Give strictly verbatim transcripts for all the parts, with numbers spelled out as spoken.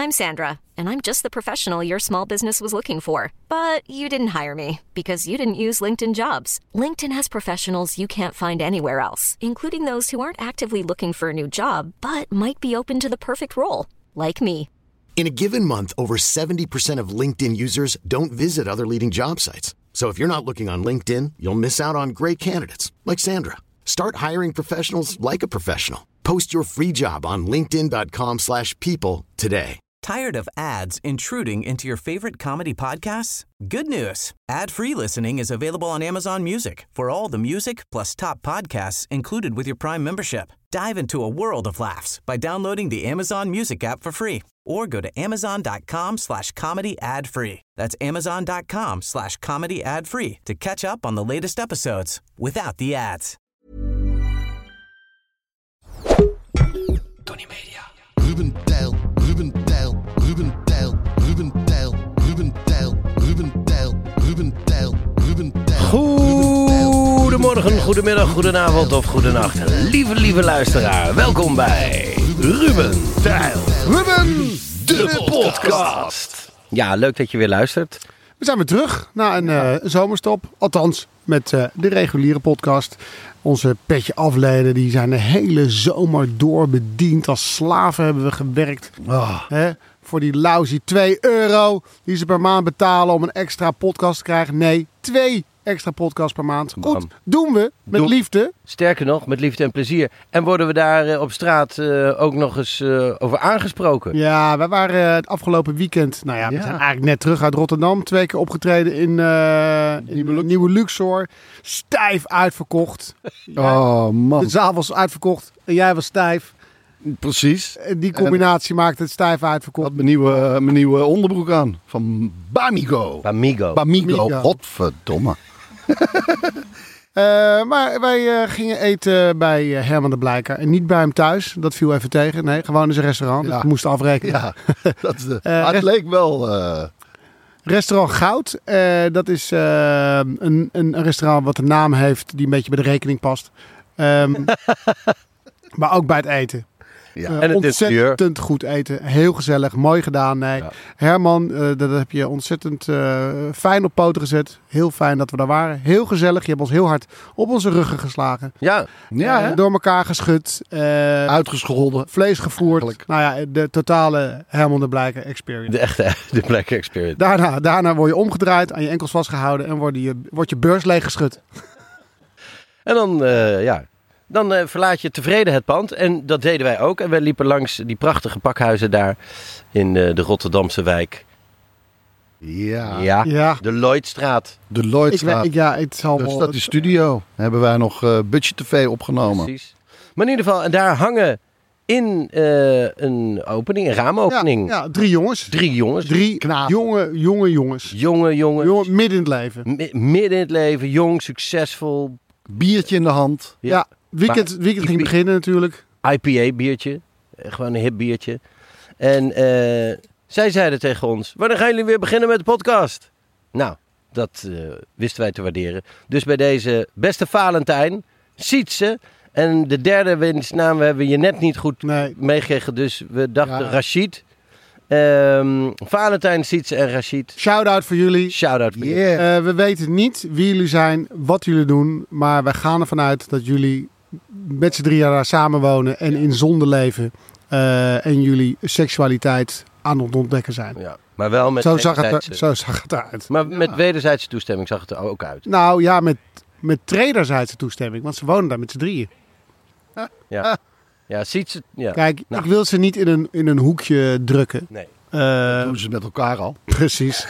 I'm Sandra, and I'm just the professional your small business was looking for. But you didn't hire me because you didn't use LinkedIn Jobs. LinkedIn has professionals you can't find anywhere else, including those who aren't actively looking for a new job, but might be open to the perfect role, like me. In a given month, over seventy percent of LinkedIn users don't visit other leading job sites. So if you're not looking on LinkedIn, you'll miss out on great candidates like Sandra. Start hiring professionals like a professional. Post your free job on linkedin.com slash people today. Tired of ads intruding into your favorite comedy podcasts? Good news. Ad-free listening is available on Amazon Music for all the music plus top podcasts included with your Prime membership. Dive into a world of laughs by downloading the Amazon Music app for free or go to amazon.com slash comedy ad free. That's amazon.com slash comedy ad free to catch up on the latest episodes without the ads. Tony Media. Ruben Tijl, Ruben Tijl, Ruben Tijl, Ruben Tijl, Ruben Tijl, Ruben Tijl, Ruben Tijl, Ruben Tijl. Goedemorgen, goedemiddag, goedenavond of goedenacht. Lieve, lieve luisteraar, welkom bij Ruben Tijl. Ruben, de podcast. Ja, leuk dat je weer luistert. We zijn weer terug na een uh, zomerstop. Althans, met uh, de reguliere podcast. Onze petje afleden, die zijn de hele zomer doorbediend. Als slaven hebben we gewerkt. Oh. Hè, voor die lousy twee euro die ze per maand betalen om een extra podcast te krijgen. Nee, twee extra podcasts per maand. Goed, Bam. doen we met Doe, liefde. Sterker nog, met liefde en plezier. En worden we daar uh, op straat uh, ook nog eens uh, over aangesproken? Ja, wij waren uh, het afgelopen weekend... Nou ja, we ja. zijn eigenlijk net terug uit Rotterdam. Twee keer opgetreden in, uh, in Nieuwe Luxor. Stijf uitverkocht. Oh man. De zaal was uitverkocht en jij was stijf. Precies. Die combinatie en maakte het stijf uitverkocht. Ik had mijn nieuwe, mijn nieuwe onderbroek aan. Van Bamigo. Bamigo. Bamigo. Godverdomme. uh, maar wij uh, gingen eten bij uh, Herman de Blijker. En niet bij hem thuis. Dat viel even tegen. Nee, gewoon in zijn restaurant. Ja. Dus we moesten afrekenen. Ja, dat is de... uh, het leek wel... Uh... Restaurant Goud. Uh, dat is uh, een, een restaurant wat een naam heeft die een beetje bij de rekening past. Um, maar ook bij het eten. Ja. Uh, en het ontzettend goed eten. Heel gezellig. Mooi gedaan. Nee. Ja. Herman, uh, dat heb je ontzettend uh, fijn op poten gezet. Heel fijn dat we daar waren. Heel gezellig. Je hebt ons heel hard op onze ruggen geslagen. Ja. ja uh, door elkaar geschud. Uh, Uitgescholden. Vlees gevoerd. Eigenlijk. Nou ja, de totale Herman de Blijker experience. De echte de Blijker experience. Daarna, daarna word je omgedraaid, aan je enkels vastgehouden en word je, wordt je beurs leeggeschud. En dan, uh, ja... Dan uh, verlaat je tevreden het pand. En dat deden wij ook. En wij liepen langs die prachtige pakhuizen daar in uh, de Rotterdamse wijk. Ja. Ja, ja. De Lloydstraat. De Lloydstraat. Ik, ik, ja, het zal dus wel... dat is studio. Hebben wij nog uh, Budget T V opgenomen. Precies. Maar in ieder geval, en daar hangen in uh, een opening, een raamopening. Ja, ja, drie jongens. Drie jongens. Drie knapen. Jonge, jonge jongens. Jonge jongens. Jonge, midden in het leven. M- midden in het leven, jong, succesvol. Biertje in de hand. Ja. ja. Weekend, weekend ging beginnen natuurlijk. I P A biertje. Gewoon een hip biertje. En uh, zij zeiden tegen ons... Wanneer gaan jullie weer beginnen met de podcast? Nou, dat uh, wisten wij te waarderen. Dus bij deze beste Valentijn... Sietse. En de derde winstnaam hebben we je net niet goed nee. meegekregen. Dus we dachten ja. Rashid. Um, Valentijn, Sietse en Rashid. Shout-out voor jullie. Shout-out voor yeah. jullie. Uh, we weten niet wie jullie zijn, wat jullie doen. Maar wij gaan ervan uit dat jullie... met z'n drie jaar daar samenwonen en in zonde leven uh, en jullie seksualiteit aan het ontdekken zijn. Ja, maar wel met zo zag, het er, zo zag het eruit. Maar met ja. wederzijdse toestemming zag het er ook uit. Nou ja, met, met trederzijdse toestemming, want ze wonen daar met z'n drieën. Ja, ja. ja, ziet ze, ja. Kijk, nou. ik wil ze niet in een, in een hoekje drukken. Nee. Uh, dat doen ze met elkaar al. Precies.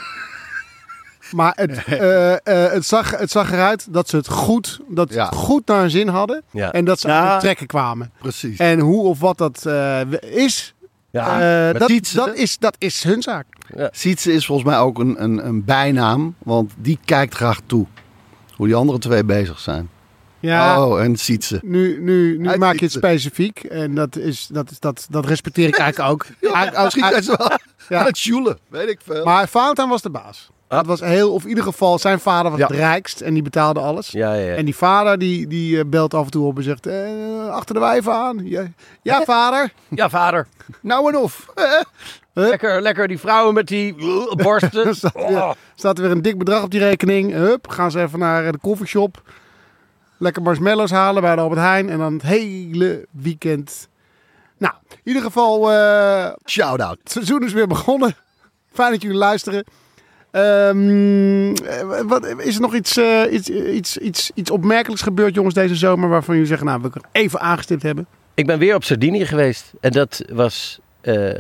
Maar het, uh, uh, het, zag, het zag eruit dat ze het goed, dat ja. het goed naar hun zin hadden. Ja. En dat ze ja. aan het trekken kwamen. Precies. En hoe of wat dat uh, is, ja. uh, dat, dat, is, dat is hun zaak. Ja. Sietse is volgens mij ook een, een, een bijnaam. Want die kijkt graag toe. Hoe die andere twee bezig zijn. Ja. Oh, en Sietse. Nu, nu, nu maak je het specifiek. En dat, is, dat, is, dat, dat respecteer ik eigenlijk ook. Ja, eigenlijk misschien ook, is het wel ja. het joelen, weet ik veel. Maar Valentijn was de baas. Dat was heel, of in ieder geval, zijn vader was Ja. het rijkst en die betaalde alles. Ja, ja, ja. En die vader die, die eh, belt af en toe op en zegt, eh, achter de wijven aan. Ja, ja vader. Ja, vader. Nou en of. Lekker, lekker die vrouwen met die uh, borsten. Er staat, weer, staat er weer een dik bedrag op die rekening. Hup, gaan ze even naar eh, de koffieshop. Lekker marshmallows halen bij de Albert Heijn. En dan het hele weekend. Nou, in ieder geval, eh, Shout-out. het seizoen is weer begonnen. Fijn dat jullie luisteren. Ehm, eh, wat, is er nog iets, eh, iets, iets, iets, iets opmerkelijks gebeurd, jongens, deze zomer? Waarvan jullie zeggen, nou, wil ik er even aangestipt hebben? Ik ben weer op Sardinië geweest. En dat was uh,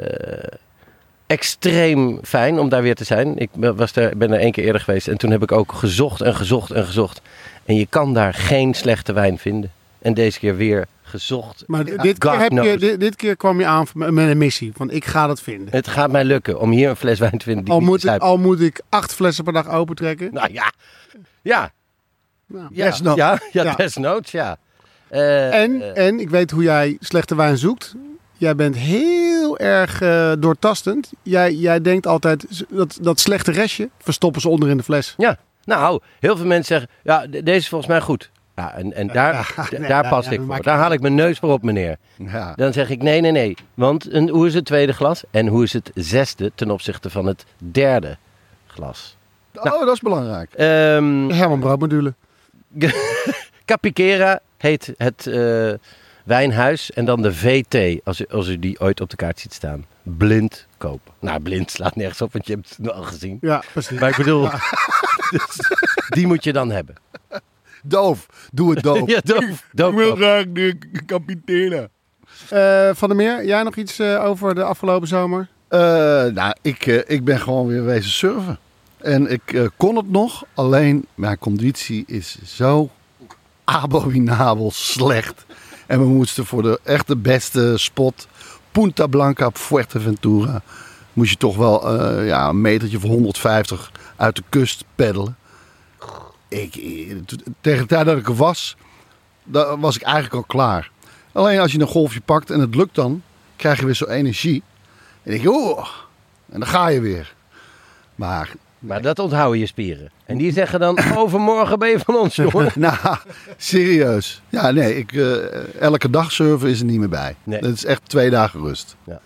extreem fijn om daar weer te zijn. Ik was daar, ben er één keer eerder geweest. En toen heb ik ook gezocht en gezocht en gezocht. En je kan daar geen slechte wijn vinden. En deze keer weer gezocht. Maar dit, dit, keer God heb je, knows. dit, dit keer kwam je aan met een missie. Van, ik ga dat vinden. Het gaat mij lukken om hier een fles wijn te vinden die Al ik niet moet, ik, begrijp. al moet ik acht flessen per dag opentrekken. Nou ja. Ja. Nou, Ja, desnoods. ja, ja, Ja. desnoods, ja. Uh, En, uh, en ik weet hoe jij slechte wijn zoekt. Jij bent heel erg uh, doortastend. Jij, jij denkt altijd, dat, dat slechte restje verstoppen ze onder in de fles. Ja, nou, heel veel mensen zeggen, ja, de- deze is volgens mij goed. Ja, en, en daar, Ja, d- nee, daar ja, pas ja, ik dat voor. maakt- Daar haal ik mijn neus voor op, meneer. Ja. Dan zeg ik, nee, nee, nee. Want een, hoe is het tweede glas? En hoe is het zesde ten opzichte van het derde glas? Oh, dat is belangrijk. Ehm Herman Broodmodule. Capicera heet het eh, wijnhuis. En dan de V T, als u, als u die ooit op de kaart ziet staan. Blind kopen. Nou, blind slaat nergens op, want je hebt het al gezien. Ja, precies. Maar ik bedoel, dus, die moet je dan hebben. Doof. Doe het doof. Ja, doof. Doof kopen. graag de kapitein. Uh, Van der Meer, jij nog iets uh, over de afgelopen zomer? Uh, nou, ik, uh, ik ben gewoon weer wezen surfen. En ik uh, kon het nog, alleen mijn conditie is zo abominabel slecht. En we moesten voor de echte beste spot, Punta Blanca op Fuerteventura, moest je toch wel uh, ja, een metertje of honderdvijftig uit de kust peddelen. Ik, tegen de tijd dat ik er was, was ik eigenlijk al klaar. Alleen als je een golfje pakt en het lukt dan, krijg je weer zo'n energie. En denk je, oh, en dan ga je weer. Maar, maar dat onthouden je spieren. En die zeggen dan, overmorgen ben je van ons, jongen. nou, serieus. Ja, nee, ik, uh, elke dag surfen is er niet meer bij. Nee. Dat is echt twee dagen rust. Ja.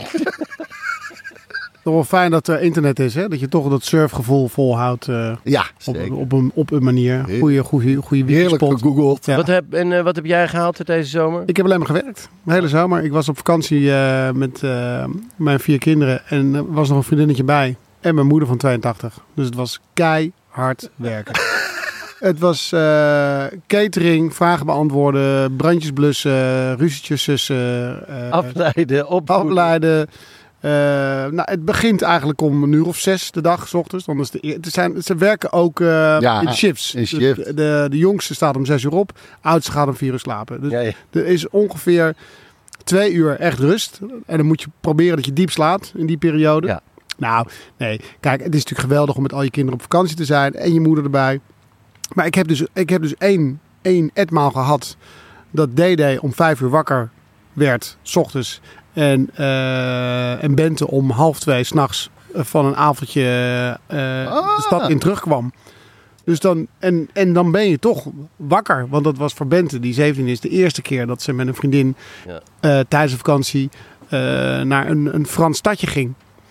Toch wel fijn dat er internet is, hè? Dat je toch dat surfgevoel volhoudt uh, ja, op, zeker. op, een, op een manier. Goeie, goeie, goeie Heerlijk spot. gegoogeld. Ja. Wat, heb, en, uh, wat heb jij gehaald deze zomer? Ik heb alleen maar gewerkt. De hele zomer. Ik was op vakantie uh, met uh, mijn vier kinderen. En er was nog een vriendinnetje bij. En mijn moeder van tweeëntachtig. Dus het was keihard werken. Het was uh, catering, vragen beantwoorden, brandjes blussen, ruzietjes tussen. Uh, afleiden, opvoeden. Afleiden. Uh, nou, het begint eigenlijk om een uur of zes de dag, 's ochtends. Dan is de, het zijn, ze werken ook uh, ja, in shifts. In shift. De, de, de jongste staat om zes uur op, oudste gaat om vier uur slapen. Dus Ja, ja. er is ongeveer twee uur echt rust. En dan moet je proberen dat je diep slaat in die periode. Ja. Nou, nee. Kijk, het is natuurlijk geweldig om met al je kinderen op vakantie te zijn. En je moeder erbij. Maar ik heb dus, ik heb dus één, één etmaal gehad dat D D om vijf uur wakker werd, 's ochtends. En, uh, en Bente om half twee 's nachts van een avondje uh, ah. de stad in terugkwam. Dus dan, en, en dan ben je toch wakker. Want dat was voor Bente, die zeventien is, de eerste keer dat ze met een vriendin Ja. uh, tijdens de vakantie uh, naar een, een Frans stadje ging.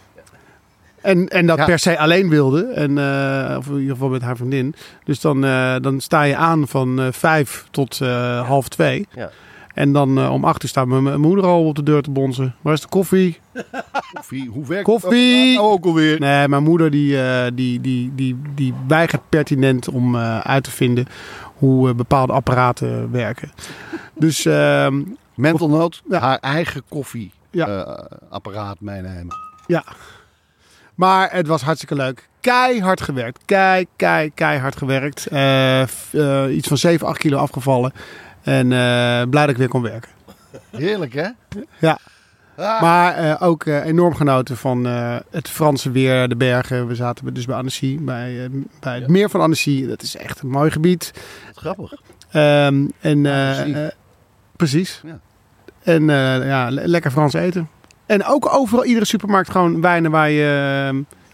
En, en dat Ja. per se alleen wilde. En, uh, of in ieder geval met haar vriendin. Dus dan, uh, dan sta je aan van uh, vijf tot uh, half twee. Ja. En dan uh, om acht uur staat mijn, mijn moeder al op de deur te bonzen. Waar is de koffie? Koffie, hoe werkt Koffie! dat nou ook alweer? Nee, mijn moeder die, uh, die, die, die, die weigert pertinent om uh, uit te vinden hoe uh, bepaalde apparaten werken. Dus uh, Mental note, Ja. haar eigen koffieapparaat Ja. uh, meenemen. ja. Maar het was hartstikke leuk. Keihard gewerkt. Kei, kei, keihard gewerkt. Uh, f- uh, iets van zeven, acht kilo afgevallen. En uh, blij dat ik weer kon werken. Heerlijk, hè? Ja. Ah. Maar uh, ook uh, enorm genoten van uh, het Franse weer, de bergen. We zaten dus bij Annecy, bij, uh, bij het Ja. meer van Annecy. Dat is echt een mooi gebied. Wat grappig. Um, en, uh, Annecy. uh, precies. Ja. En uh, ja, le- lekker Frans eten. En ook overal, iedere supermarkt gewoon wijnen waar je, uh,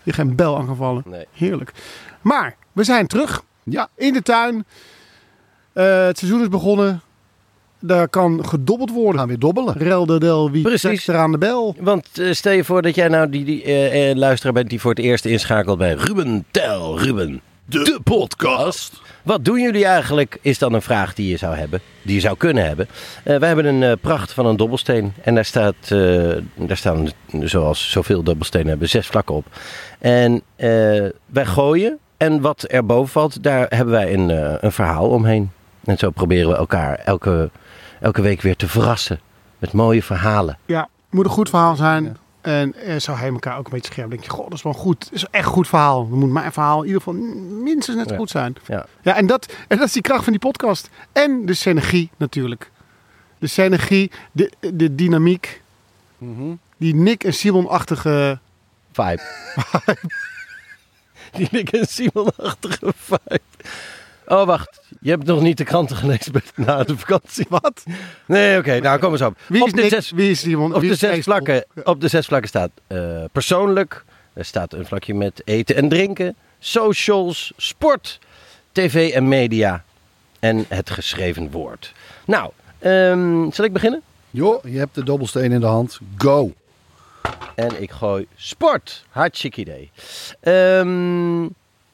Je geen bel aangevallen. Nee. Heerlijk. Maar we zijn terug. Ja. In de tuin. Uh, het seizoen is begonnen. Daar kan gedobbeld We worden. gaan weer dobbelen. Rel de del, wie Precies. trekt er aan de bel? Want uh, stel je voor dat jij nou die, die uh, uh, luisteraar bent die voor het eerst inschakelt bij Ruben Tel Ruben. De, de podcast. Wat doen jullie eigenlijk, is dan een vraag die je zou hebben, die je zou kunnen hebben. Uh, wij hebben een uh, pracht van een dobbelsteen en daar, staat, uh, daar staan, zoals zoveel dobbelstenen hebben, zes vlakken op. En uh, wij gooien en wat er boven valt, daar hebben wij een, uh, een verhaal omheen. En zo proberen we elkaar elke, elke week weer te verrassen met mooie verhalen. Ja, moet een goed verhaal zijn. Ja. En uh, zo hij elkaar ook een beetje scherp. Dan denk je, goh, dat is wel goed. Dat is echt een goed verhaal. Dan moet mijn verhaal in ieder geval minstens net zo Ja. goed zijn. Ja. Ja, en dat, en dat is die kracht van die podcast. En de synergie natuurlijk. De synergie, de, de dynamiek. Mm-hmm. Die Nick en Simon-achtige... Vibe. Die Nick en Simon-achtige vibe. Oh, wacht. Je hebt nog niet de kranten gelezen bij- na de vakantie. Wat? Nee, oké. Nou, kom eens op. Wie is op de Nick? zes, Wie is Simon? op Wie de is zes Kees? vlakken, op de zes vlakken staat uh, persoonlijk. Er staat een vlakje met eten en drinken. Socials, sport, tv en media. En het geschreven woord. Nou, um, zal ik beginnen? Joh, je hebt de dobbelsteen in de hand. Go. En ik gooi sport. Hartstikke idee. Um,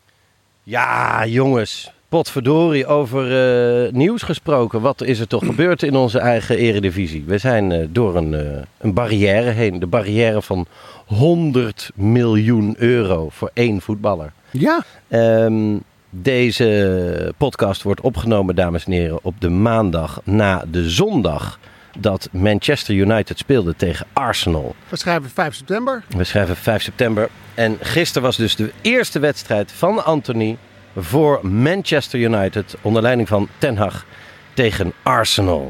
ja, jongens. Potverdorie, over uh, nieuws gesproken. Wat is er toch gebeurd in onze eigen eredivisie? We zijn uh, door een, uh, een barrière heen. De barrière van honderd miljoen euro voor één voetballer. Ja. Um, deze podcast wordt opgenomen, dames en heren, op de maandag na de zondag dat Manchester United speelde tegen Arsenal. We schrijven vijf september. We schrijven vijf september. En gisteren was dus de eerste wedstrijd van Anthony voor Manchester United onder leiding van Ten Hag tegen Arsenal.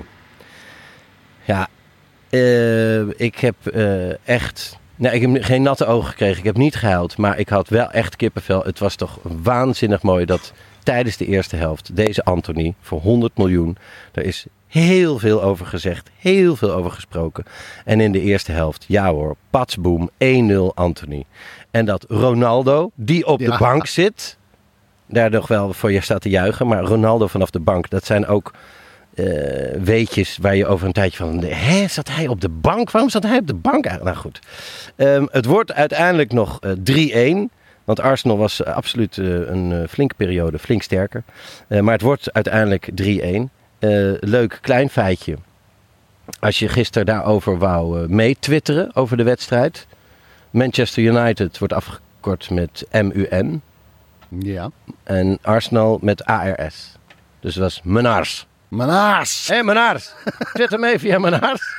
Ja, uh, ik heb uh, echt... Nee, ik heb geen natte ogen gekregen. Ik heb niet gehuild, maar ik had wel echt kippenvel. Het was toch waanzinnig mooi dat tijdens de eerste helft deze Anthony voor honderd miljoen... Daar is heel veel over gezegd, heel veel over gesproken. En in de eerste helft, ja hoor, patsboom, één nul Anthony. En dat Ronaldo, die op Ja. de bank zit, daar nog wel voor je staat te juichen. Maar Ronaldo vanaf de bank, dat zijn ook uh, weetjes waar je over een tijdje van... Hè, zat hij op de bank? Waarom zat hij op de bank eigenlijk? Nou goed, um, het wordt uiteindelijk nog uh, drie-één. Want Arsenal was uh, absoluut uh, een uh, flinke periode, flink sterker. Uh, maar het wordt uiteindelijk drie-één. Uh, leuk klein feitje. Als je gisteren daarover wou uh, meetwitteren over de wedstrijd. Manchester United wordt afgekort met M U N. Ja. En Arsenal met A R S. Dus dat was Menaars. Manaas. Hé hey, Menaars. Twitter mee via Menaars.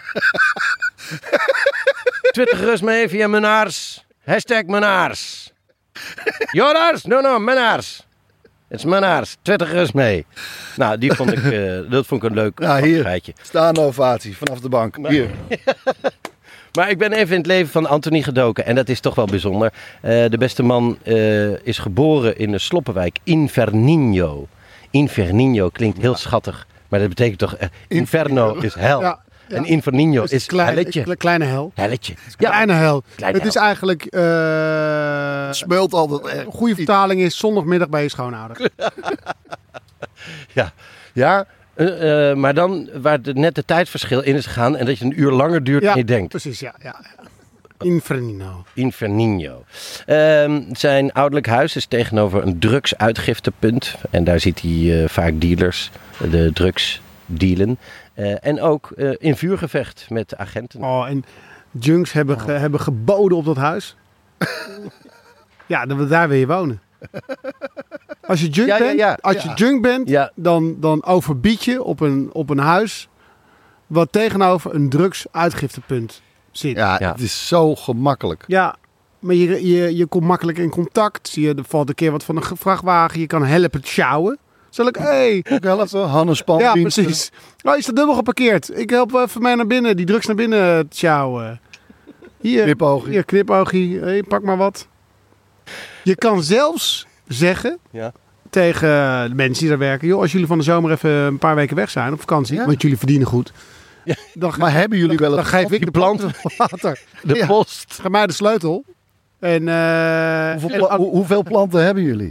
Twitter gerust mee via Menaars. Hashtag Menaars. Joraars? No, no, Menaars. Het is Menaars. Twitter gerust mee. Nou, die vond ik, uh, dat vond ik een leuk Nou, hier. feitje. Staande ovatie vanaf de bank. Maar- Hier. Maar ik ben even in het leven van Anthony gedoken. En dat is toch wel bijzonder. Uh, de beste man uh, is geboren in de Sloppenwijk. Inferninho. Inferninho klinkt heel schattig. Maar dat betekent toch... Uh, inferno is hel. Ja, ja. En Inferninho Dus is klein, helletje. kle- kleine hel. Helletje. Ja. Kleine hel. Kleine het hel. is eigenlijk... Uh, Het smelt altijd erg. een goede vertaling is zondagmiddag bij je schoonouders. Ja. Ja. Uh, uh, maar dan waar de, net de tijdverschil in is gegaan. En dat je een uur langer duurt Ja, dan je denkt. precies. Ja, ja, ja. Infernino. Inferninho. Um, zijn ouderlijk huis is tegenover een drugsuitgiftepunt. En daar ziet hij uh, vaak dealers, de drugs dealen. Uh, en ook uh, in vuurgevecht met agenten. Oh, en junks hebben, ge- hebben geboden op dat huis. Ja, dan, daar wil je wonen. Als je junk Ja, ja, bent, ja. als je Ja. junk bent Ja. dan, dan overbied je op een, op een huis wat tegenover een drugsuitgiftepunt zit. Ja, Ja. het is zo gemakkelijk. Ja, maar je, je, je komt makkelijk in contact. Je, er valt een keer wat van een vrachtwagen. Je kan helpen sjouwen. Zal ik, hé, hey. Ik helpen, Hannes Pan. Ja, precies. Oh, is dat dubbel geparkeerd? Ik help even mij naar binnen, die drugs naar binnen te sjouwen. Hier, Knipoogie. hier knipoogie. Hey, pak maar wat. Je kan zelfs zeggen Ja. tegen de mensen die daar werken... joh, als jullie van de zomer even een paar weken weg zijn op vakantie... Ja. want jullie verdienen goed... Ja. Dan, Maar hebben jullie wel dan het geef ik die de plant? planten water. De Ja. post. Geef mij de sleutel. En, uh, hoeveel, pla- hoe, hoeveel planten hebben jullie?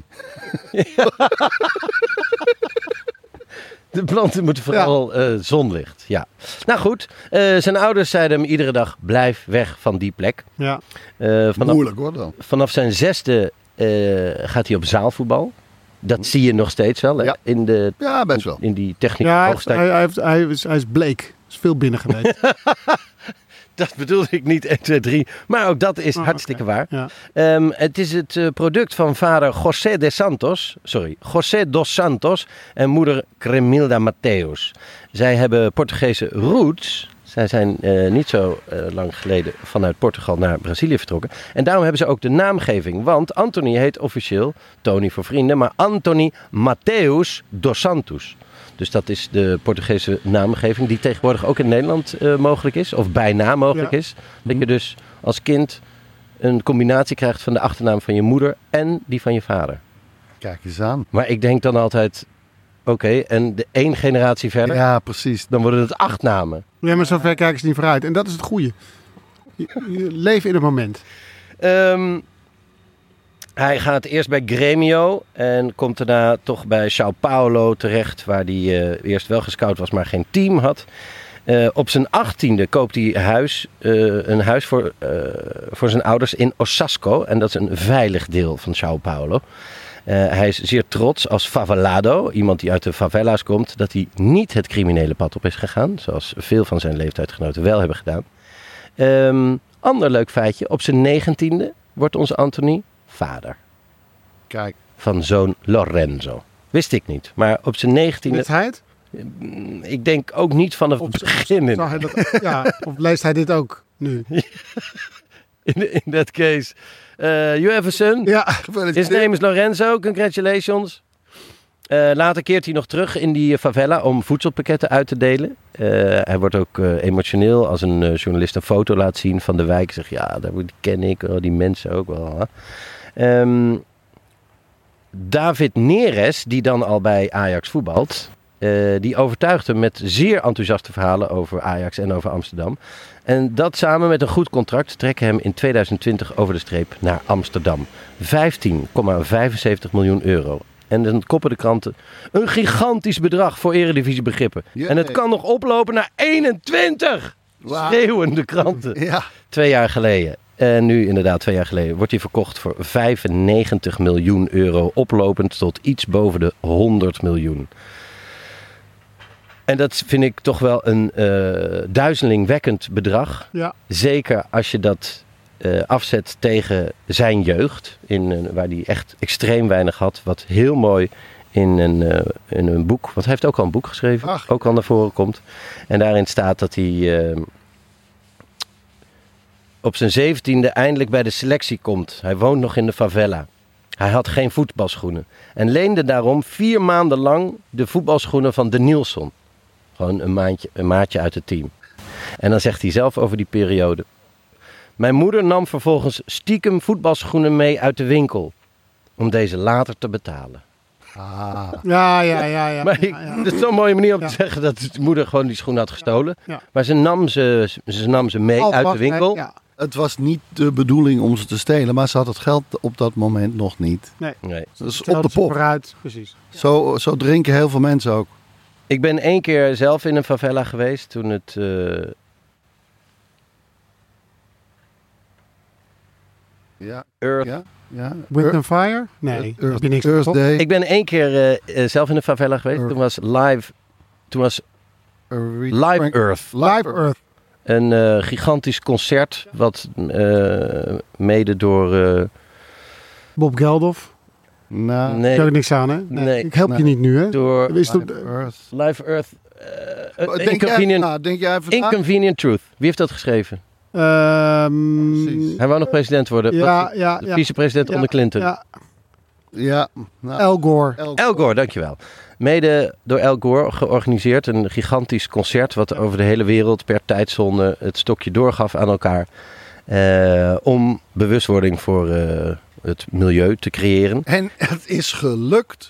De planten moeten vooral ja. uh, zonlicht. Ja. Nou goed, uh, zijn ouders zeiden hem iedere dag: blijf weg van die plek. Ja. Uh, vanaf, Moeilijk hoor dan. Vanaf zijn zesde uh, gaat hij op zaalvoetbal. Dat zie je nog steeds wel, hè? Ja. In de, ja, best wel. In die techniek. Ja, hij, heeft, hij, hij, heeft, hij, is, hij is bleek. Hij is veel binnen geweest. Dat bedoelde ik niet één, twee, drie. Maar ook dat is oh, hartstikke okay. waar. Ja. Um, het is het uh, product van vader José de Santos. Sorry, José dos Santos en moeder Cremilda Mateus. Zij hebben Portugese roots. Zij zijn uh, niet zo uh, lang geleden vanuit Portugal naar Brazilië vertrokken. En daarom hebben ze ook de naamgeving. Want Anthony heet officieel, Tony voor vrienden, maar Anthony Mateus dos Santos. Dus dat is de Portugese naamgeving die tegenwoordig ook in Nederland uh, mogelijk is. Of bijna mogelijk ja. is. Dat je dus als kind een combinatie krijgt van de achternaam van je moeder en die van je vader. Kijk eens aan. Maar ik denk dan altijd, oké, okay, en de één generatie verder? Ja, precies. Dan worden het acht namen. Ja, maar zover kijken ze niet vooruit. En dat is het goede. Je, je leef in het moment. Um, Hij gaat eerst bij Grêmio en komt daarna toch bij Sao Paulo terecht, waar hij uh, eerst wel gescout was, maar geen team had. Uh, op zijn achttiende koopt hij huis, uh, een huis voor, uh, voor zijn ouders in Osasco. En dat is een veilig deel van Sao Paulo. Uh, hij is zeer trots als favelado, iemand die uit de favela's komt, dat hij niet het criminele pad op is gegaan, zoals veel van zijn leeftijdsgenoten wel hebben gedaan. Um, ander leuk feitje, op zijn negentiende wordt onze Anthony vader. Kijk. Van zoon Lorenzo. Wist ik niet. Maar op zijn negentiende... Wist hij het? Ik denk ook niet vanaf het begin. Zou hij dat, ja, of leest hij dit ook nu? in, in that case. Uh, you have a son. Ja. His name is Lorenzo. Congratulations. Uh, later keert hij nog terug in die favela om voedselpakketten uit te delen. Uh, hij wordt ook uh, emotioneel als een uh, journalist een foto laat zien van de wijk. Zegt, ja, die ken ik, oh, die mensen ook wel. Um, David Neres, die dan al bij Ajax voetbalt, uh, die overtuigt hem met zeer enthousiaste verhalen over Ajax en over Amsterdam. En dat samen met een goed contract trekken hem in tweeduizend twintig over de streep naar Amsterdam. vijftien komma vijfenzeventig miljoen euro. En dan koppen de kranten. Een gigantisch bedrag voor eredivisiebegrippen. Yeah. En het kan nog oplopen naar eenentwintig. Wow. Schreeuwen de kranten. Ja. Twee jaar geleden. En nu inderdaad twee jaar geleden wordt hij verkocht voor vijfennegentig miljoen euro. Oplopend tot iets boven de honderd miljoen. En dat vind ik toch wel een uh, duizelingwekkend bedrag. Ja. Zeker als je dat... Uh, afzet tegen zijn jeugd, in, uh, waar hij echt extreem weinig had. Wat heel mooi in een, uh, in een boek, want hij heeft ook al een boek geschreven, Ach. ook al naar voren komt. En daarin staat dat hij uh, op zijn zeventiende eindelijk bij de selectie komt. Hij woont nog in de favela. Hij had geen voetbalschoenen. En leende daarom vier maanden lang de voetbalschoenen van De Nielson. Gewoon een, maandje, een maatje uit het team. En dan zegt hij zelf over die periode... Mijn moeder nam vervolgens stiekem voetbalschoenen mee uit de winkel. Om deze later te betalen. Ah. Ja, ja, ja. ja, maar ik, ja, ja. Dat is zo'n mooie manier om ja. te zeggen dat de moeder gewoon die schoenen had gestolen. Ja, ja. Maar ze nam ze, ze, nam ze mee Alvast, uit de winkel. Ja. Het was niet de bedoeling om ze te stelen, maar ze had het geld op dat moment nog niet. Nee. nee. Dus op de pop. Vooruit, precies. Ja. Zo, zo drinken heel veel mensen ook. Ik ben één keer zelf in een favela geweest toen het... Uh, Ja. Earth. Ja. Ja. Wind and Fire? Nee. Earth, Earth, Earth Day. Ik ben één keer uh, zelf in een favela geweest. Earth. Toen was live... Toen was Live Earth. Live Earth. Een uh, gigantisch concert. Wat uh, mede door... Uh, Bob Geldof. Nou, nee. Daar heb ik niks aan, hè? Nee. Nee. Ik help nee. je niet nu, hè? Door Live Earth. Live Earth. Uh, denk inconvenient, jij, nou, denk jij Inconvenient Truth. Wie heeft dat geschreven? Um, Hij wou nog president worden. Ja, ja, de vicepresident ja, onder Clinton. Ja. Ja, nou, Al Gore. Al Gore. Al Gore, dankjewel. Mede door Al Gore georganiseerd. Een gigantisch concert wat over de hele wereld per tijdzone het stokje doorgaf aan elkaar. Uh, om bewustwording voor uh, het milieu te creëren. En het is gelukt.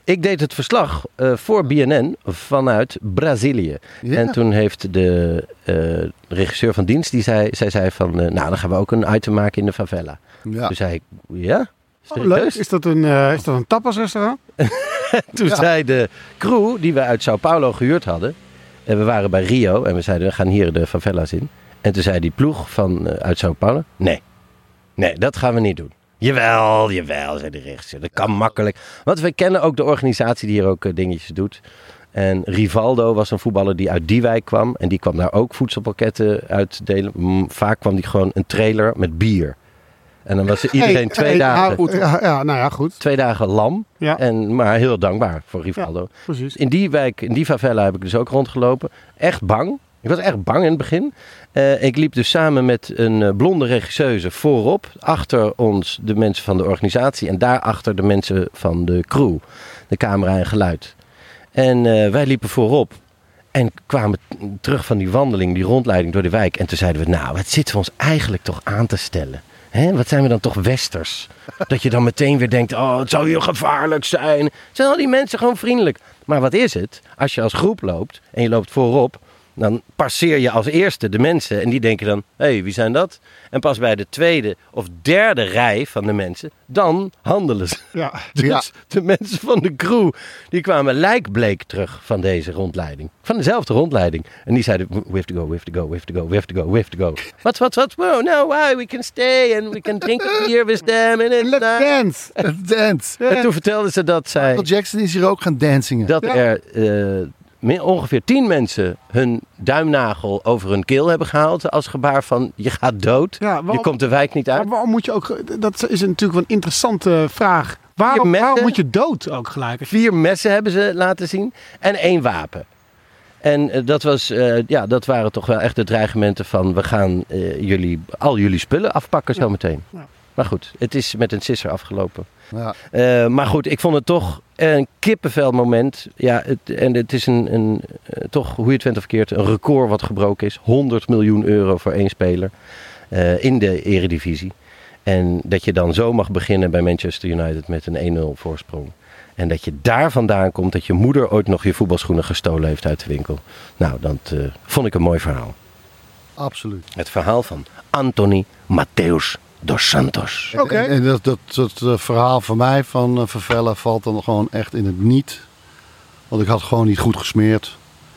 Ik deed het verslag uh, voor B N N vanuit Brazilië. Ja. En toen heeft de uh, regisseur van dienst, die zei, zij zei van, uh, nou dan gaan we ook een item maken in de favela. Ja. Toen zei ik, ja? Oh, leuk. Is dat een, uh, is dat een tapasrestaurant? Toen ja. zei de crew die we uit Sao Paulo gehuurd hadden, en we waren bij Rio en we zeiden, we gaan hier de favela's in. En toen zei die ploeg van, uh, uit Sao Paulo, nee, nee, dat gaan we niet doen. Jawel, jawel, zei de regisseur. Dat kan makkelijk. Want we kennen ook de organisatie die hier ook uh, dingetjes doet. En Rivaldo was een voetballer die uit die wijk kwam. En die kwam daar ook voedselpakketten uitdelen. Mm, vaak kwam die gewoon een trailer met bier. En dan was er iedereen hey, twee, hey, dagen, goed. Ja, ja, nou ja, goed. twee dagen lam. Ja. En, maar heel dankbaar voor Rivaldo. Ja, precies. In die wijk, in die favela heb ik dus ook rondgelopen. Echt bang. Ik was echt bang in het begin. Uh, ik liep dus samen met een uh, blonde regisseuse voorop. Achter ons de mensen van de organisatie. En daarachter de mensen van de crew. De camera en geluid. En uh, wij liepen voorop. En kwamen terug van die wandeling, die rondleiding door de wijk. En toen zeiden we, nou, wat zitten we ons eigenlijk toch aan te stellen? Hè? Wat zijn we dan toch westers? Dat je dan meteen weer denkt, oh, het zou hier gevaarlijk zijn. Zijn al die mensen gewoon vriendelijk? Maar wat is het? Als je als groep loopt en je loopt voorop, dan passeer je als eerste de mensen en die denken dan, hé, hey, wie zijn dat? En pas bij de tweede of derde rij van de mensen, dan handelen ze. Ja. Dus ja. de mensen van de crew, die kwamen lijkbleek terug van deze rondleiding. Van dezelfde rondleiding. En die zeiden, we have to go, we have to go, we have to go, we have to go, we have to go. Wat, wat, wat? Wow, no, why? We can stay and we can drink a beer with them. And it's Let's dance. Let's dance. En toen vertelden ze dat zij... Michael Jackson is hier ook gaan dancingen. Dat ja. er... Uh, ongeveer tien mensen hun duimnagel over hun keel hebben gehaald als gebaar van je gaat dood, ja, waarom, je komt de wijk niet uit. Maar waarom moet je ook, dat is natuurlijk wel een interessante vraag. Waarom, messen, waarom moet je dood ook gelijk? Vier messen hebben ze laten zien en één wapen. En uh, dat, was, uh, ja, dat waren toch wel echt de dreigementen van we gaan uh, jullie, al jullie spullen afpakken zometeen. Ja. Maar goed, het is met een sisser afgelopen. Ja. Uh, maar goed, ik vond het toch een kippenvel moment. Ja, het, en het is een, een uh, toch, hoe je het went of verkeerd, een record wat gebroken is. honderd miljoen euro voor één speler uh, in de eredivisie. En dat je dan zo mag beginnen bij Manchester United met een één nul voorsprong. En dat je daar vandaan komt dat je moeder ooit nog je voetbalschoenen gestolen heeft uit de winkel. Nou, dat uh, vond ik een mooi verhaal. Absoluut. Het verhaal van Anthony Mateus dos Santos. Oké. Okay. En, en dat, dat, dat uh, verhaal van mij van uh, Favela valt dan gewoon echt in het niet. Want ik had gewoon niet goed gesmeerd.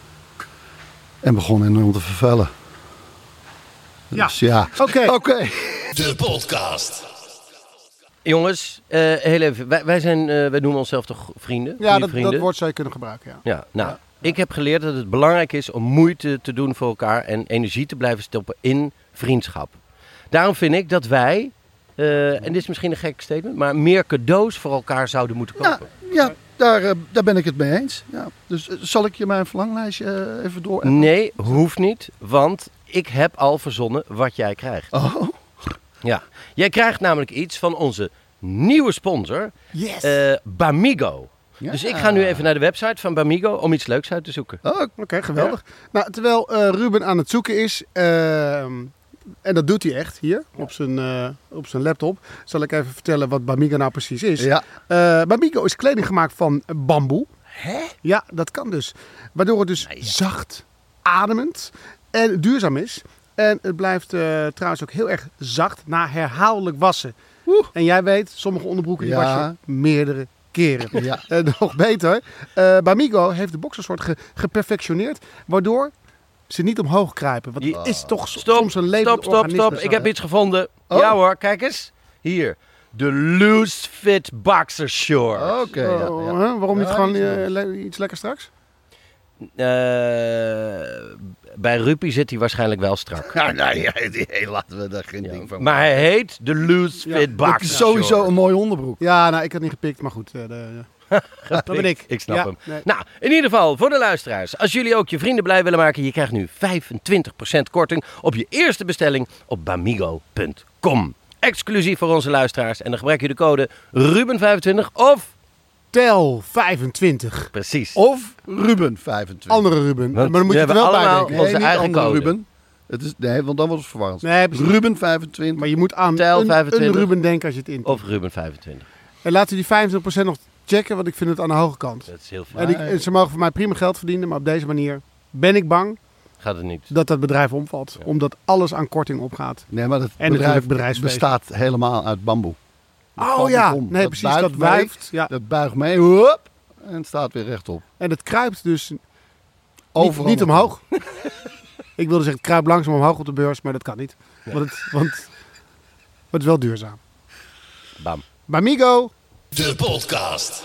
En begon enorm te vervellen. Dus ja. ja. Oké. Okay. Okay. De podcast. Jongens, uh, heel even. Wij, wij, zijn, uh, wij noemen onszelf toch vrienden? Ja, dat, vrienden? dat woord zou je kunnen gebruiken. Ja. Ja, nou, ja. Ik heb geleerd dat het belangrijk is om moeite te doen voor elkaar en energie te blijven stoppen in vriendschap. Daarom vind ik dat wij, uh, en dit is misschien een gek statement, maar meer cadeaus voor elkaar zouden moeten kopen. Ja, ja daar, uh, daar ben ik het mee eens. Ja. Dus uh, zal ik je mijn verlanglijstje uh, even door? Nee, hoeft niet, want ik heb al verzonnen wat jij krijgt. Oh. Ja, jij krijgt namelijk iets van onze nieuwe sponsor, yes. uh, Bamigo. Ja. Dus ik ga nu even naar de website van Bamigo om iets leuks uit te zoeken. Oh, Oké, okay, geweldig. Ja. Nou, terwijl uh, Ruben aan het zoeken is, uh, en dat doet hij echt hier ja. op, zijn, uh, op zijn laptop, zal ik even vertellen wat Bamigo nou precies is. Ja. Uh, Bamigo is kleding gemaakt van bamboe. Hè? Ja, dat kan dus. Waardoor het dus nee. zacht, ademend en duurzaam is. En het blijft uh, trouwens ook heel erg zacht na herhaaldelijk wassen. Oeh. En jij weet, sommige onderbroeken die ja. was je meerdere keren. Ja. Uh, nog beter, uh, Bamigo heeft de boxersoort ge- geperfectioneerd, waardoor ze niet omhoog kruipen. Want het is toch stop, soms een levend Stop, stop, stop. Ik heb iets gevonden. Oh. Ja hoor, kijk eens. Hier. De Loose Fit Boxer Short. Oké. Okay, oh, ja, ja. huh? Waarom niet ja, gewoon uh, le- iets lekker straks? Uh, bij Rupi zit hij waarschijnlijk wel strak. Ja, nou ja, hey, laten we daar geen ja. ding van maar hij heet de Loose Fit ja, Boxer Het is sowieso Short. een mooie onderbroek. Ja, nou, ik had niet gepikt, maar goed. Uh, de, uh. Dat ben ik. Ik snap ja, hem. Nee. Nou, in ieder geval, voor de luisteraars. Als jullie ook je vrienden blij willen maken, je krijgt nu vijfentwintig procent korting op je eerste bestelling op bamigo punt com. Exclusief voor onze luisteraars. En dan gebruik je de code Ruben vijfentwintig of Tel vijfentwintig. Precies. Of Ruben vijfentwintig. Andere Ruben. Want maar dan moet je er wel bij denken. Nee, onze niet eigen andere code. Ruben. Het is, nee, want dan wordt het verwarrend. Nee, Ruben vijfentwintig. Maar je moet aan Tel een, vijfentwintig. een Ruben denken als je het intypt. Of Ruben vijfentwintig. En laten we die vijfentwintig procent nog checken, want ik vind het aan de hoge kant. Dat is heel En, fijn. ik, en ze mogen voor mij prima geld verdienen, maar op deze manier ben ik bang Gaat het niet. dat dat bedrijf omvalt. Ja. Omdat alles aan korting opgaat. Nee, maar het En bedrijf natuurlijk bedrijfsfeest. bestaat helemaal uit bamboe. Dat Oh valt ja, niet om. nee precies, buigt dat mee, wuift. Ja. Dat buigt mee, hup, en het staat weer rechtop. En het kruipt dus niet, Overal niet naartoe. omhoog. Ik wilde zeggen, het kruipt langzaam omhoog op de beurs, maar dat kan niet. Want, het, want het is wel duurzaam. Bam. Bamigo, De podcast.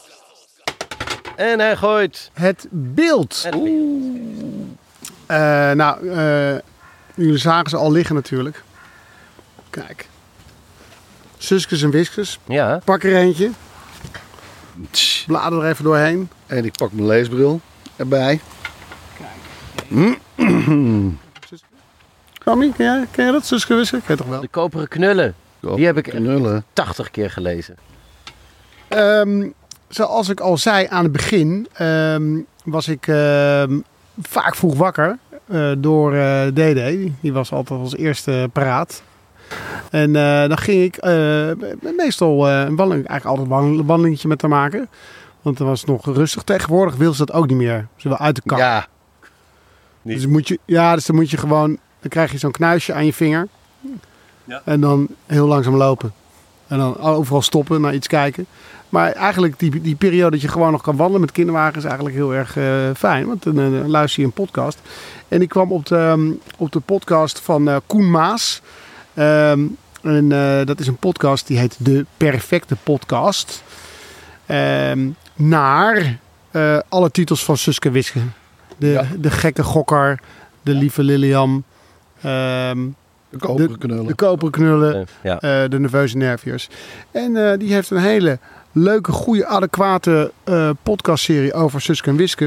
En hij gooit. het beeld. Het beeld. Eh, nou, eh, jullie zagen ze al liggen natuurlijk. Kijk. Suskes en Wiskes. Ja. Pak er eentje. Tss. Blader er even doorheen. En ik pak mijn leesbril erbij. Kamie, ken jij, ken jij dat? Suske Wiske? Ken je toch wel? De koperen knullen. Die heb ik echt knullen. tachtig keer gelezen. Ehm, zoals ik al zei aan het begin, ehm, was ik ehm, vaak vroeg wakker eh, door eh D D. Die was altijd als eerste paraat. En eh, dan ging ik eh, meestal eh, een wandeling, eigenlijk altijd een wandel- wandelingetje met haar maken. Want dan was het nog rustig. Tegenwoordig wil ze dat ook niet meer. Ze wil uit de kar. Ja, Niet. Dus dan moet je, ja, dus dan moet je gewoon, dan krijg je zo'n knuisje aan je vinger. Ja. En dan heel langzaam lopen. En dan overal stoppen, naar iets kijken. Maar eigenlijk die, die periode dat je gewoon nog kan wandelen met kinderwagen is eigenlijk heel erg eh, fijn. Want dan eh, luister je een podcast. En ik kwam op de, um, op de podcast van uh, Koen Maas. Um, en uh, dat is een podcast die heet De Perfecte Podcast. Um, naar uh, alle titels van Suske Wiske. De, Ja. de gekke gokker, de lieve Lilian, um, de koperen knullen. de koperen knullen, Eh, ja. uh, de nerveuze nerviërs. En uh, die heeft een hele leuke, goede, adequate uh, podcastserie over Suske en Wiske.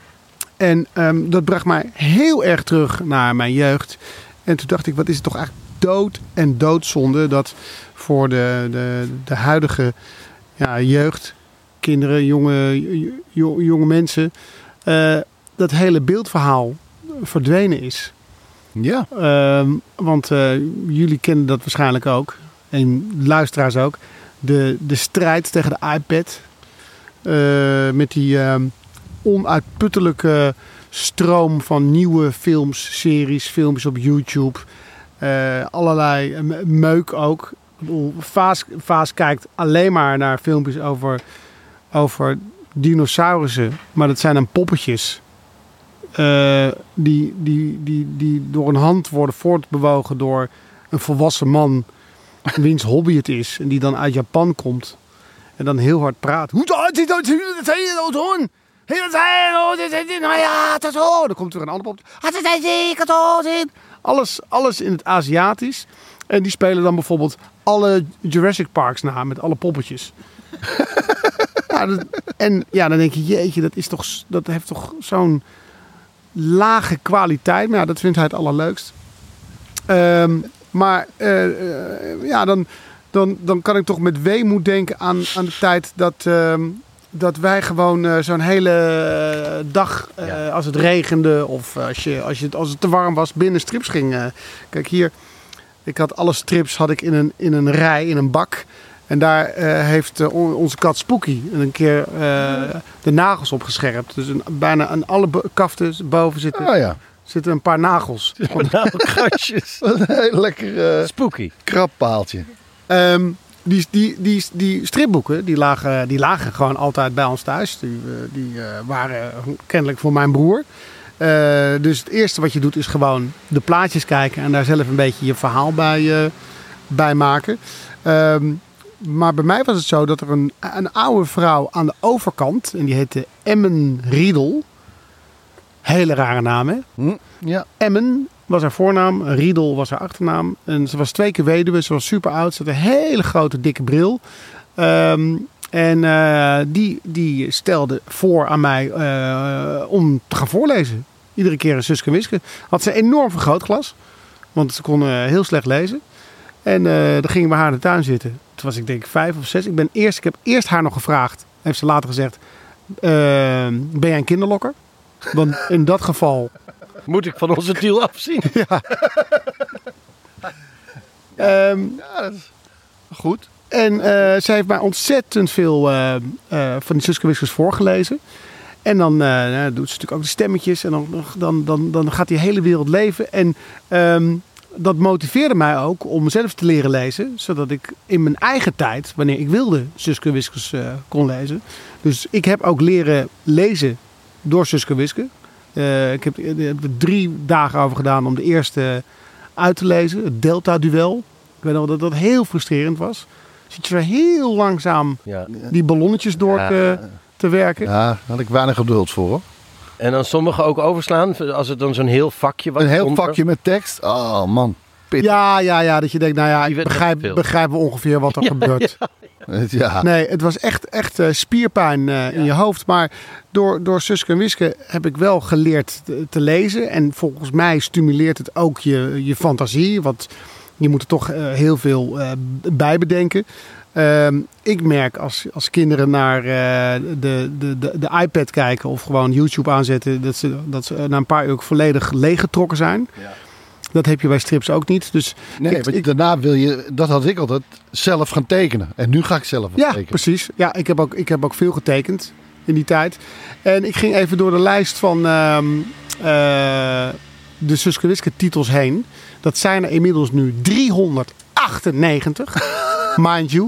En um, dat bracht mij heel erg terug naar mijn jeugd. En toen dacht ik, wat is het toch eigenlijk dood en doodzonde dat voor de, de, de huidige ja, jeugd, kinderen, jonge, jo- jonge mensen, uh, dat hele beeldverhaal verdwenen is. Ja, Um, want uh, jullie kennen dat waarschijnlijk ook. En luisteraars ook. De, de strijd tegen de iPad. Uh, met die um, onuitputtelijke stroom van nieuwe films, series, filmpjes op YouTube. Uh, allerlei uh, meuk ook. Ik bedoel, Vaas, Vaas kijkt alleen maar naar filmpjes over, over dinosaurussen. Maar dat zijn dan poppetjes. Uh, die, die, die, die door een hand worden voortbewogen door een volwassen man wiens hobby het is. En die dan uit Japan komt. En dan heel hard praat. Dan komt er een ander op. Alles, alles in het Aziatisch. En die spelen dan bijvoorbeeld alle Jurassic Parks na met alle poppetjes. Ja, dat, en ja, dan denk je, jeetje, dat, is toch, dat heeft toch zo'n lage kwaliteit. Maar ja, dat vindt hij het allerleukst. Um, maar uh, uh, ja, dan, dan, dan kan ik toch met weemoed denken aan, aan de tijd dat, um, dat wij gewoon uh, zo'n hele dag, uh, Ja. als het regende of als, je, als, je, als het te warm was, binnen strips ging. Uh, kijk hier, ik had alle strips had ik in een, in een rij, in een bak. En daar uh, heeft uh, on- onze kat Spooky een keer uh, de nagels opgescherpt. Dus een, bijna aan alle bo- kaften boven zitten, ah ja. zitten een paar nagels. Nou, gastjes. Een heel lekker uh, Spooky. krappaaltje. Um, die, die, die, die stripboeken die lagen, die lagen gewoon altijd bij ons thuis. Die, uh, die uh, waren kennelijk voor mijn broer. Uh, dus het eerste wat je doet is gewoon de plaatjes kijken en daar zelf een beetje je verhaal bij, uh, bij maken. Um, maar bij mij was het zo dat er een, een oude vrouw aan de overkant, en die heette Emmen Riedel. Hele rare naam, hè? Hm? Ja. Emmen was haar voornaam, Riedel was haar achternaam. En ze was twee keer weduwe, ze was super oud. Ze had een hele grote dikke bril. Um, en uh, die, die stelde voor aan mij uh, om te gaan voorlezen. Iedere keer een Suske en Wiske. Had ze een enorm vergrootglas, want ze kon uh, heel slecht lezen. En uh, dan gingen we bij haar in de tuin zitten. Toen was ik denk ik vijf of zes. Ik, ben eerst, ik heb eerst haar nog gevraagd, heeft ze later gezegd, uh, ben jij een kinderlokker? Want in dat geval Moet ik van onze deal afzien? Um, Ja, dat is goed. En uh, zij heeft mij ontzettend veel uh, uh, van die Suske Wiskes voorgelezen. En dan uh, nou, doet ze natuurlijk ook de stemmetjes. En dan, dan, dan, dan gaat die hele wereld leven. En um, dat motiveerde mij ook om mezelf te leren lezen. Zodat ik in mijn eigen tijd, wanneer ik wilde, Suske Wiskes uh, kon lezen. Dus ik heb ook leren lezen door Suske Wiske. Uh, ik heb, ik heb er drie dagen over gedaan om de eerste uit te lezen. Het Delta-duel. Ik weet nog dat dat heel frustrerend was. Zit je er heel langzaam ja. die ballonnetjes door ja. te, te werken. Ja, daar had ik weinig geduld voor hoor. En dan sommigen ook overslaan, als het dan zo'n heel vakje was. Een heel vakje met tekst? Oh man, pittig. Ja, ja, ja, dat je denkt, nou ja, ik begrijp, begrijp wel ongeveer wat er ja, gebeurt. Ja. Ja. Nee, het was echt, echt uh, spierpijn uh, ja. in je hoofd. Maar door, door Suske en Wiske heb ik wel geleerd te, te lezen. En volgens mij stimuleert het ook je, je fantasie. Want je moet er toch uh, heel veel uh, bij bedenken. Uh, ik merk als, als kinderen naar uh, de, de, de, de iPad kijken of gewoon YouTube aanzetten, dat ze, dat ze na een paar uur ook volledig leeggetrokken zijn. Ja. Dat heb je bij strips ook niet. Dus nee, ik, ik, daarna wil je, dat had ik altijd, zelf gaan tekenen. En nu ga ik zelf ja, tekenen. Precies. Ja, ik heb, ook, ik heb ook veel getekend in die tijd. En ik ging even door de lijst van uh, uh, de Suske Wiske titels heen. Dat zijn er inmiddels nu driehonderdachtennegentig. Mind you.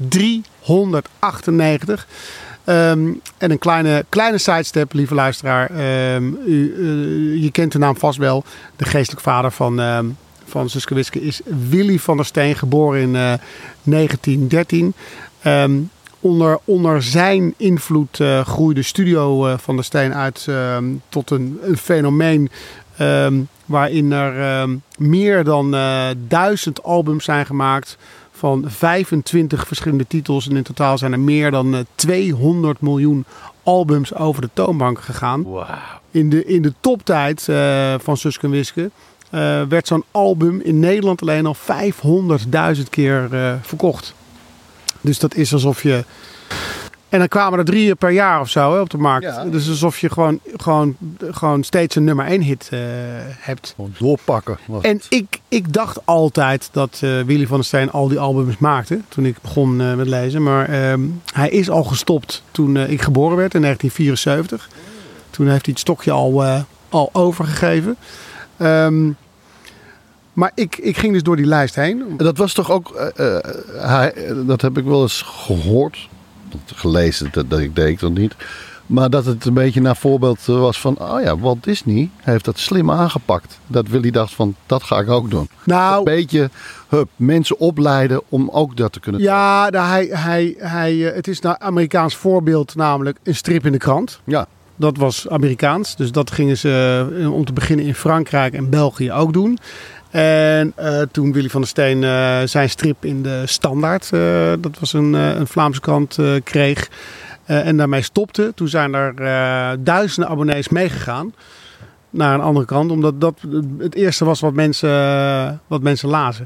driehonderdachtennegentig. Um, en een kleine, kleine sidestep, lieve luisteraar. Um, u, uh, je kent de naam vast wel. De geestelijk vader van, um, van Suske Wiske is Willy van der Steen. Geboren in uh, negentien dertien. Um, onder, onder zijn invloed uh, groeide Studio uh, van der Steen uit um, tot een, een fenomeen. Um, waarin er um, meer dan uh, duizend albums zijn gemaakt. Van vijfentwintig verschillende titels. En in totaal zijn er meer dan uh, tweehonderd miljoen albums over de toonbank gegaan. Wow. In de, in de toptijd uh, van Suske en Wiske uh, werd zo'n album in Nederland alleen al vijfhonderdduizend keer uh, verkocht. Dus dat is alsof je... En dan kwamen er drie per jaar of zo hè, op de markt. Ja. Dus alsof je gewoon, gewoon, gewoon steeds een nummer één hit uh, hebt. Gewoon doorpakken. En ik, ik dacht altijd dat uh, Willy van der Steen al die albums maakte. Toen ik begon uh, met lezen. Maar um, hij is al gestopt toen uh, ik geboren werd in negentien vierenzeventig. Toen heeft hij het stokje al, uh, al overgegeven. Um, maar ik, ik ging dus door die lijst heen. Dat was toch ook... Uh, uh, hij, dat heb ik wel eens gehoord... gelezen, dat, dat ik deed dat niet. Maar dat het een beetje naar voorbeeld was van... oh ja, Walt Disney heeft dat slim aangepakt. Dat Willy dacht van, dat ga ik ook doen. Nou, een beetje hup, mensen opleiden om ook dat te kunnen doen. Ja, nou, hij, hij, hij, het is een Amerikaans voorbeeld, namelijk een strip in de krant. Ja. Dat was Amerikaans. Dus dat gingen ze uh, om te beginnen in Frankrijk en België ook doen. En uh, toen Willy van der Steen uh, zijn strip in de Standaard, uh, dat was een, uh, een Vlaamse krant, uh, kreeg. Uh, en daarmee stopte. Toen zijn er uh, duizenden abonnees meegegaan naar een andere krant. Omdat dat het eerste was wat mensen, uh, wat mensen lazen.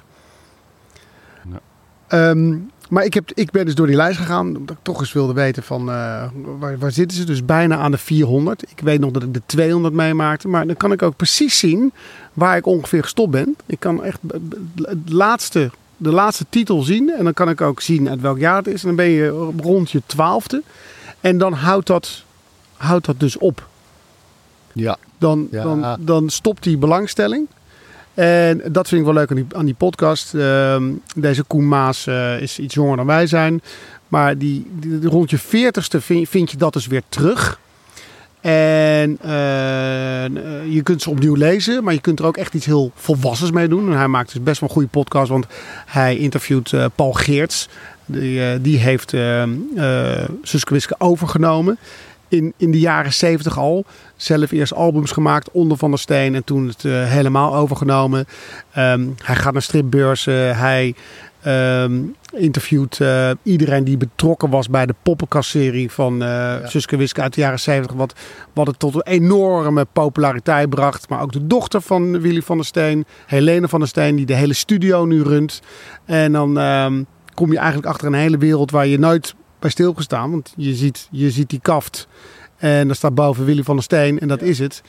Ja. Um, maar ik, heb, ik ben dus door die lijst gegaan. Omdat ik toch eens wilde weten van uh, waar, waar zitten ze. Dus bijna aan de vierhonderd. Ik weet nog dat ik de tweehonderd meemaakte. Maar dan kan ik ook precies zien waar ik ongeveer gestopt ben. Ik kan echt het laatste, de laatste titel zien. En dan kan ik ook zien uit welk jaar het is. En dan ben je rond je twaalfde. En dan houdt dat, houdt dat dus op. Ja. Dan, ja. dan, dan stopt die belangstelling. En dat vind ik wel leuk aan die, aan die podcast. Uh, deze Koen Maas uh, is iets jonger dan wij zijn. Maar die, die, rond je veertigste vind, vind je dat dus weer terug. En uh, je kunt ze opnieuw lezen. Maar je kunt er ook echt iets heel volwassens mee doen. En hij maakt dus best wel een goede podcast. Want hij interviewt uh, Paul Geerts. Die, uh, die heeft uh, uh, Suske Wiske overgenomen. In, in de jaren zeventig al. Zelf eerst albums gemaakt onder Van der Steen. En toen het uh, helemaal overgenomen. Um, hij gaat naar stripbeurzen. Hij um, interviewt uh, iedereen die betrokken was bij de poppenkastserie van uh, ja. Suske Wiske uit de jaren zeventig. Wat, wat het tot een enorme populariteit bracht. Maar ook de dochter van Willy van der Steen. Helene van der Steen, die de hele studio nu runt. En dan um, kom je eigenlijk achter een hele wereld waar je nooit bij stil hebt gestaan. Want je ziet, je ziet die kaft. En daar staat boven Willy van der Steen. En dat ja. is het.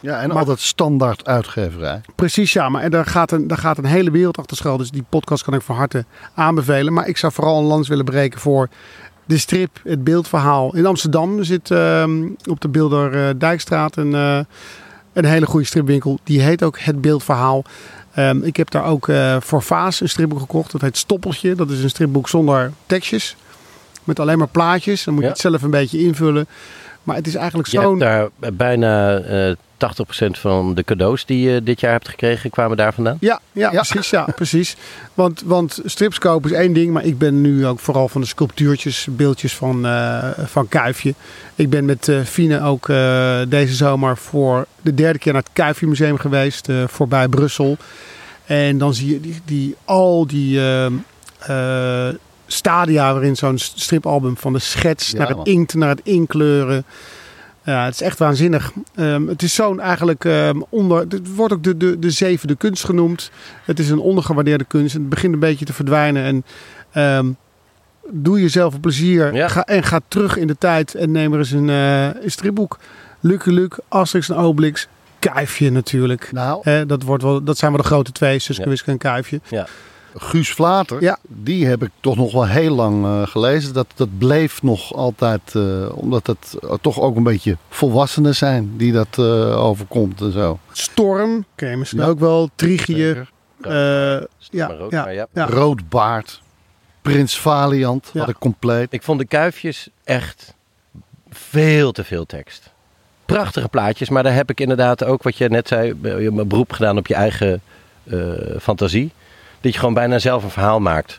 Ja, en Maar- altijd standaard uitgeverij. Precies, ja. Maar daar gaat, een, daar gaat een hele wereld achter schuil. Dus die podcast kan ik van harte aanbevelen. Maar ik zou vooral een lans willen breken voor de strip, het beeldverhaal. In Amsterdam zit uh, op de Bilderdijkstraat een, uh, een hele goede stripwinkel. Die heet ook Het Beeldverhaal. Um, ik heb daar ook uh, voor Vaas een stripboek gekocht. Dat heet Stoppeltje. Dat is een stripboek zonder tekstjes. Met alleen maar plaatjes. Dan moet je Ja. het zelf een beetje invullen. Maar het is eigenlijk Je zo'n... hebt daar bijna uh, tachtig procent van de cadeaus die je dit jaar hebt gekregen, kwamen daar vandaan? Ja, ja, Ja. precies. Ja, precies. Want, want strips kopen is één ding. Maar ik ben nu ook vooral van de sculptuurtjes, beeldjes van, uh, van Kuifje. Ik ben met uh, Fine ook uh, deze zomer voor de derde keer naar het Kuifje Museum geweest. Uh, voorbij Brussel. En dan zie je die, die, al die uh, uh, stadia waarin zo'n stripalbum van de schets Ja, naar het man. inkt, naar het inkleuren. Ja, het is echt waanzinnig. Um, het is zo'n eigenlijk um, onder. Het wordt ook de, de, de zevende kunst genoemd. Het is een ondergewaardeerde kunst. Het begint een beetje te verdwijnen. En um, doe jezelf een plezier. Ja. Ga, en ga terug in de tijd en neem er eens een, uh, een stripboek. Lucky Luke, Asterix en Obelix. Kuifje natuurlijk. Nou, Hè, dat, wordt wel, dat zijn wel de grote twee. Suske, Ja. Wiske en Kuifje. Ja. Guus Vlater, Ja. die heb ik toch nog wel heel lang uh, gelezen. Dat, dat bleef nog altijd, uh, omdat het uh, toch ook een beetje volwassenen zijn die dat uh, overkomt en zo. Storm, ken je misschien Ja. ook wel. Trigië. Zeker. Uh, ja, maar ook, ja, maar ja. ja. Roodbaard, Prins Valiant, Ja. had ik compleet. Ik vond de kuifjes echt veel te veel tekst. Prachtige plaatjes, maar daar heb ik inderdaad ook, wat je net zei, je hebt een beroep gedaan op je eigen uh, fantasie. Dat je gewoon bijna zelf een verhaal maakt.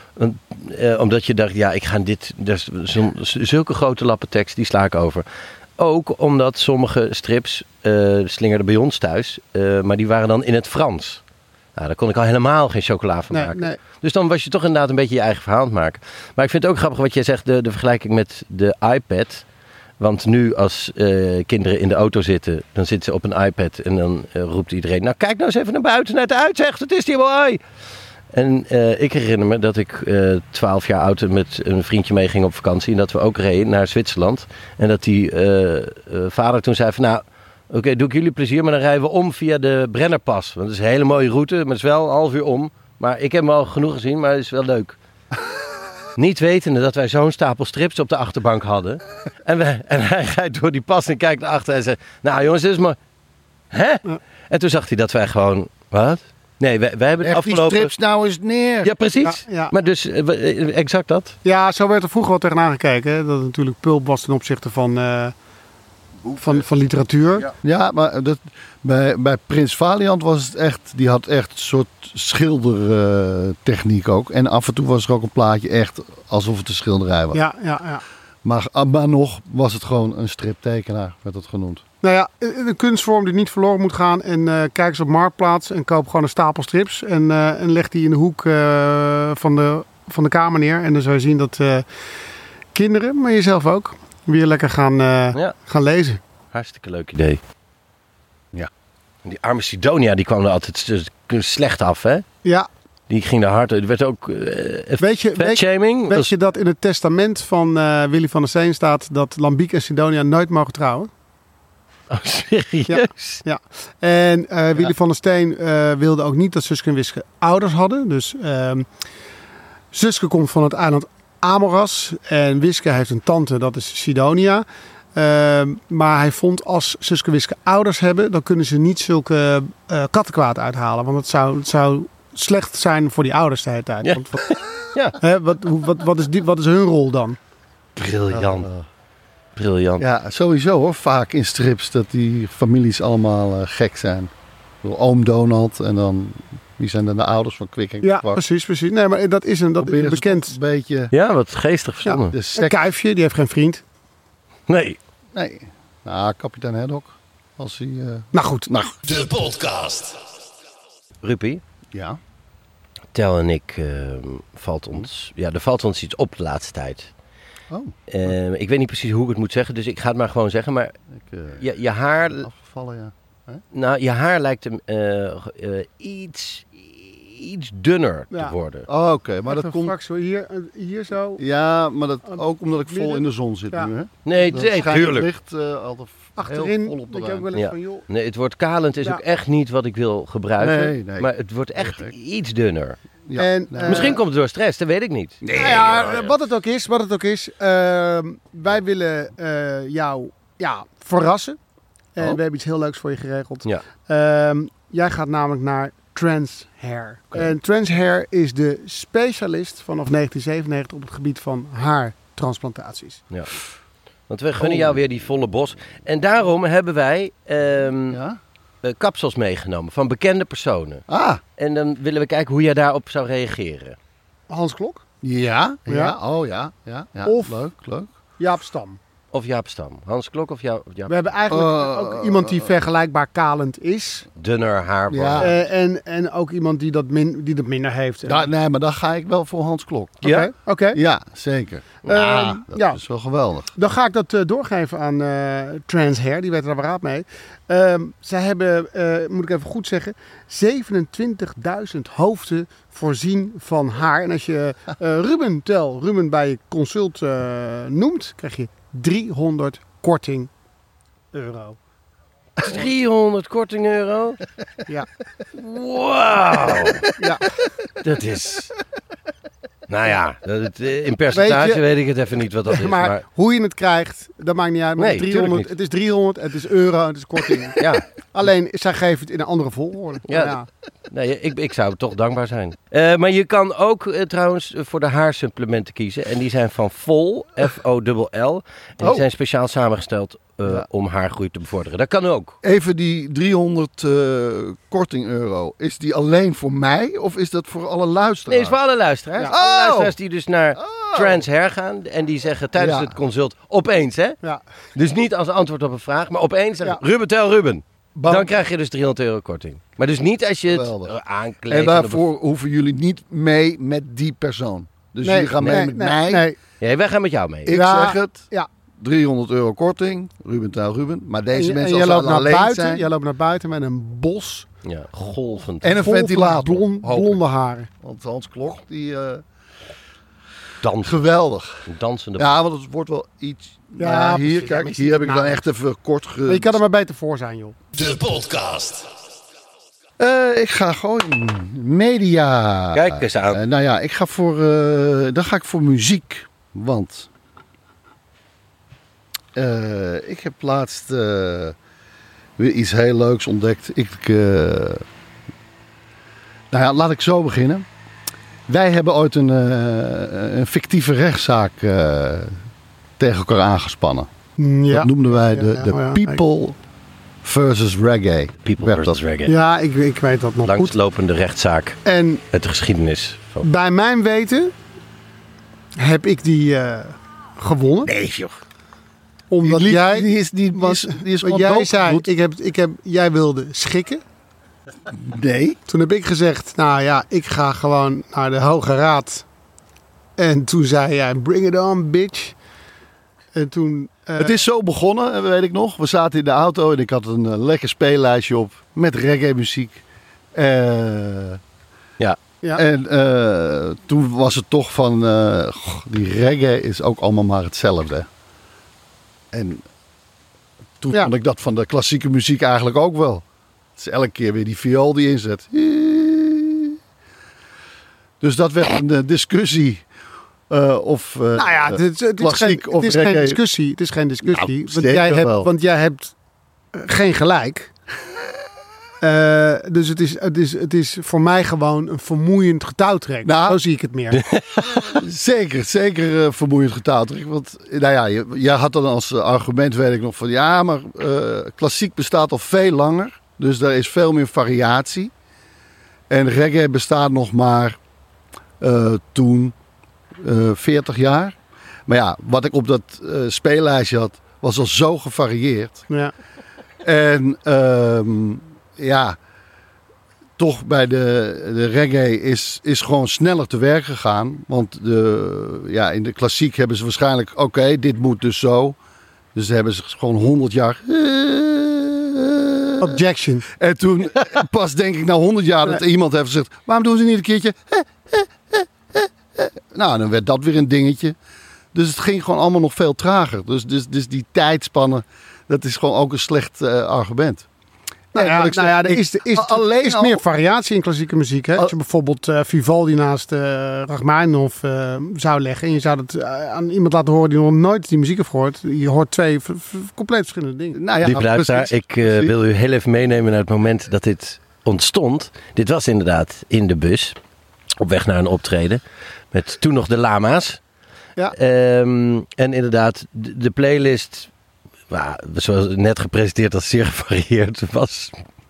Uh, omdat je dacht, ja, ik ga dit, dus, zo, zulke grote lappen tekst, die sla ik over. Ook omdat sommige strips uh, slingerden bij ons thuis, uh, maar die waren dan in het Frans. Nou, daar kon ik al helemaal geen chocola van Nee, maken. nee. Dus dan was je toch inderdaad een beetje je eigen verhaal aan het maken. Maar ik vind het ook grappig wat jij zegt, de, de vergelijking met de iPad. Want nu als uh, kinderen in de auto zitten, dan zitten ze op een iPad en dan uh, roept iedereen, nou kijk nou eens even naar buiten, naar het uitzicht, het is hier mooi. En uh, ik herinner me dat ik twaalf uh, jaar oud met een vriendje mee ging op vakantie en dat we ook reden naar Zwitserland. En dat die uh, uh, vader toen zei van, nou oké, okay, doe ik jullie plezier, maar dan rijden we om via de Brennerpas. Want het is een hele mooie route, maar het is wel een half uur om. Maar ik heb hem al genoeg gezien, maar het is wel leuk. Niet wetende dat wij zo'n stapel strips op de achterbank hadden. En, we, en hij gaat door die pas en kijkt naar achter en zegt, nou jongens, dit is maar... Hè? Ja. En toen zag hij dat wij gewoon... Wat? Nee, wij, wij hebben het Leg die afgelopen... strips nou eens neer. Ja, precies. Ja, ja. Maar dus, uh, exact dat. Ja, zo werd er vroeger wel tegenaan gekeken. Hè? Dat het natuurlijk pulp was ten opzichte van, uh, van, van literatuur. Ja, ja maar dat, bij, bij Prins Valiant was het echt, die had echt een soort schildertechniek uh, ook. En af en toe was er ook een plaatje echt alsof het een schilderij was. Ja, ja, ja. Maar, maar nog was het gewoon een striptekenaar, werd het genoemd. Nou ja, een kunstvorm die niet verloren moet gaan. En uh, kijk eens op Marktplaats en koop gewoon een stapel strips. En, uh, en leg die in de hoek uh, van, de, van de kamer neer. En dan zou je zien dat uh, kinderen, maar jezelf ook, weer lekker gaan, uh, Ja. gaan lezen. Hartstikke leuk idee. Ja. En die arme Sidonia, die kwam er altijd slecht af, hè? Ja, Die ging er hard. Er werd ook uh, weet je, weet, vetshaming. weet je dat in het testament van uh, Willy van der Steen staat dat Lambiek en Sidonia nooit mogen trouwen? Oh, serieus? Ja, en uh, Willy ja. van der Steen uh, wilde ook niet dat Suske en Wiske ouders hadden. Dus uh, Suske komt van het eiland Amoras en Wiske heeft een tante, dat is Sidonia. Uh, maar hij vond als Suske en Wiske ouders hebben, dan kunnen ze niet zulke uh, kattenkwaad uithalen. Want het zou, het zou slecht zijn voor die ouders de hele tijd. Ja. Want, wat, Ja. hè, wat, wat, wat, is die, wat is hun rol dan? Briljant. Briljant. Ja, sowieso hoor. Vaak in strips dat die families allemaal uh, gek zijn. Oom Donald en dan... Wie zijn dan de ouders van Kwik en Ja, Kwak? precies, precies. Nee, maar dat is een dat is bekend. Een beetje... Ja, wat geestig verzonnen. De Een sect... Kuifje, die heeft geen vriend. Nee. Nee. Nou, kapitein Haddock. Als hij... Uh... Nou goed. Nou, De podcast. Ruppie, ja. Tel en ik, uh, valt ons, ja, er valt ons iets op de laatste tijd. Oh. Uh, ik weet niet precies hoe ik het moet zeggen, dus ik ga het maar gewoon zeggen. Maar Ik, uh, je, je haar, afgevallen, ja. nou, je haar lijkt hem uh, uh, iets, iets dunner Ja. te worden. Oh, Oké, maar Echt dat een komt... fractie hier, eh, hier zo. Ja, maar dat ook omdat ik vol Midden. in de zon zit Ja. nu, hè? Nee, Dat nee, schijnt het tuurlijk. licht uh, altijd Achterin, heel vol op de dat je ook wel ruimte. eens Ja. van, joh. Nee, het woord kalend is Ja. ook echt niet wat ik wil gebruiken. Nee, nee. Maar het wordt echt Nee, gek. iets dunner. Ja. En, Nee. eh, Misschien komt het door stress, dat weet ik niet. Nou ja, wat het ook is, wat het ook is. ehm, wij willen eh, jou ja, verrassen. En Oh. we hebben iets heel leuks voor je geregeld. Ja. Ehm, jij gaat namelijk naar Trans Hair. En Trans Hair is de specialist vanaf negentien zevenennegentig op het gebied van haartransplantaties. Ja. Want we gunnen Oh. jou weer die volle bos. En daarom hebben wij ehm, Ja? eh, kapsels meegenomen van bekende personen. Ah, En dan willen we kijken hoe jij daarop zou reageren. Hans Klok, ja, ja, Ja. oh ja, ja, ja. Of- leuk, leuk. Jaap Stam. Of Jaap Stam. Hans Klok of Jaap, Jaap We hebben eigenlijk Uh, ook iemand die vergelijkbaar kalend is. Dunner haar. Ja. Eh, en, en ook iemand die dat, min, die dat minder heeft. Da- nee, maar dan ga ik wel voor Hans Klok. Oké, Ja? oké. Ja, zeker. Ehm, Ah, dat ja. is wel geweldig. Dan ga ik dat eh, doorgeven aan eh Trans Hair. Die weet er beraad mee. Ehm, zij hebben, eh, moet ik even goed zeggen, zevenentwintigduizend hoofden voorzien van haar. En als je eh, Ruben Tel, Ruben bij je consult eh, noemt, krijg je driehonderd korting euro. driehonderd korting euro. Ja. Wauw. Ja. Dat is... Nou ja, dat, eh, in percentage Weet je- weet ik het even niet wat dat is. maar, Maar, hoe je het krijgt, dat maakt niet uit. Maar Nee, het, is driehonderd, tuurlijk het is driehonderd, het is euro, het is korting. ja, Alleen, zij geven het in een andere volgorde. Ja. Nou nee, ik, ik zou toch dankbaar zijn. Eh, maar je kan ook eh, trouwens voor de haarsupplementen kiezen. En die zijn van Vol, F O L L. En die Oh. zijn speciaal samengesteld eh, Ja. om haargroei te bevorderen. Dat kan ook. Even die driehonderd uh, korting euro. Is die alleen voor mij of is dat voor alle luisteraars? Nee, is voor alle luisteraars. Ja. Alle Oh. luisteraars die dus naar Oh. Trans Hair gaan. En die zeggen tijdens Ja. het consult opeens, hè? ja. Dus niet als antwoord op een vraag, maar opeens zeggen Ja. Ruben, tel Ruben. Bam. Dan krijg je dus driehonderd euro korting. Maar dus niet als je het Geweldig. eh, aankleedt. En daarvoor hoeven jullie niet mee met die persoon. Dus jullie gaan mee nee, met nee, mij. Nee. Nee, wij gaan met jou mee. Ik Ja, zeg het. ja. driehonderd euro korting. Ruben Tel Ruben. Maar deze En, mensen en als je ze loopt naar alleen buiten, zijn. jij loopt naar buiten met een bos Ja, golvend. En een vol van ventilator. blond, hoop ik. blonde haren. Want Hans Klok, die... eh, Dans, geweldig. dansende. Ja, want het wordt wel iets... Ja, Ja, hier, precies. kijk, Ja, hier heb ik dan nou. echt even kort ge... Maar je kan er maar beter voor zijn, joh. De podcast. Eh, ik ga gewoon media. Kijk eens aan. Eh, nou ja, ik ga voor, eh, dan ga ik voor muziek. Want eh, ik heb laatst eh, weer iets heel leuks ontdekt. Ik, eh, nou ja, laat ik zo beginnen. Wij hebben ooit een, eh, een fictieve rechtszaak eh, tegen elkaar aangespannen. Ja, Dat noemden wij Ja, de, ja, de oh ja. People versus Reggae. People werd versus dat. Reggae. ja ik, ik weet dat nog goed. Langslopende rechtszaak En uit de geschiedenis. Van... bij mijn weten heb ik die eh, gewonnen. Nee, joh. Omdat Die, jij, die is, die, was, is, die is wat gewoon jij zei, doodgevoed. ik heb, ik heb, jij wilde schikken. Nee. Toen heb ik gezegd, nou ja, ik ga gewoon naar de Hoge Raad. En toen zei jij, bring it on, bitch. En toen... eh, Het is zo begonnen, weet ik nog. We zaten in de auto en ik had een eh, lekker speellijstje op met reggae muziek. Eh, Ja, ja, En eh, toen was het toch van, eh, goh, die reggae is ook allemaal maar hetzelfde. En toen Ja. vond ik dat van de klassieke muziek eigenlijk ook wel. Het is elke keer weer die viool die inzet. Dus dat werd een eh, discussie. eh, of eh, nou ja, het, is- het is, geen, klassiek het of is geen reggae. discussie. Het is geen discussie. Nou, want, zeker jij hebt, wel. want jij hebt eh, geen gelijk. Eh, dus het is, het, is, het is voor mij gewoon een vermoeiend getouwtrek. Nou. Zo zie ik het meer. Zeker, zeker eh, vermoeiend getouwtrek. Want nou ja, je- jij had dan als eh, argument, weet ik nog, van ja, maar eh, klassiek bestaat al veel langer. Dus daar is veel meer variatie. En reggae bestaat nog maar eh, toen eh, veertig jaar. Maar ja, wat ik op dat eh, speellijstje had, was al zo gevarieerd. Ja. En ehm, ja, toch bij de, de reggae is, is gewoon sneller te werk gegaan. Want de, ja, in de klassiek hebben ze waarschijnlijk, oké, dit moet dus zo. Dus hebben ze gewoon honderd jaar. Objection. En toen pas denk ik na honderd jaar dat iemand heeft gezegd... waarom doen ze niet een keertje... Nou, dan werd dat weer een dingetje. Dus het ging gewoon allemaal nog veel trager. Dus, dus, dus die tijdspannen, dat is gewoon ook een slecht uh, argument. Nou ja, nee, nou ja, er is, er is, alleen is al, meer variatie in klassieke muziek. Hè? Als je bijvoorbeeld uh, Vivaldi naast uh, Rachmaninoff uh, zou leggen... en je zou het uh, aan iemand laten horen die nog nooit die muziek heeft gehoord... je hoort twee v- v- compleet verschillende dingen. Nou ja, Lieve luisteraar, ik uh, wil u heel even meenemen naar het moment dat dit ontstond. Dit was inderdaad in de bus, op weg naar een optreden... met toen nog de Lama's. Ja. Um, en inderdaad, de, de playlist... Nou, zoals net gepresenteerd als zeer gevarieerd was.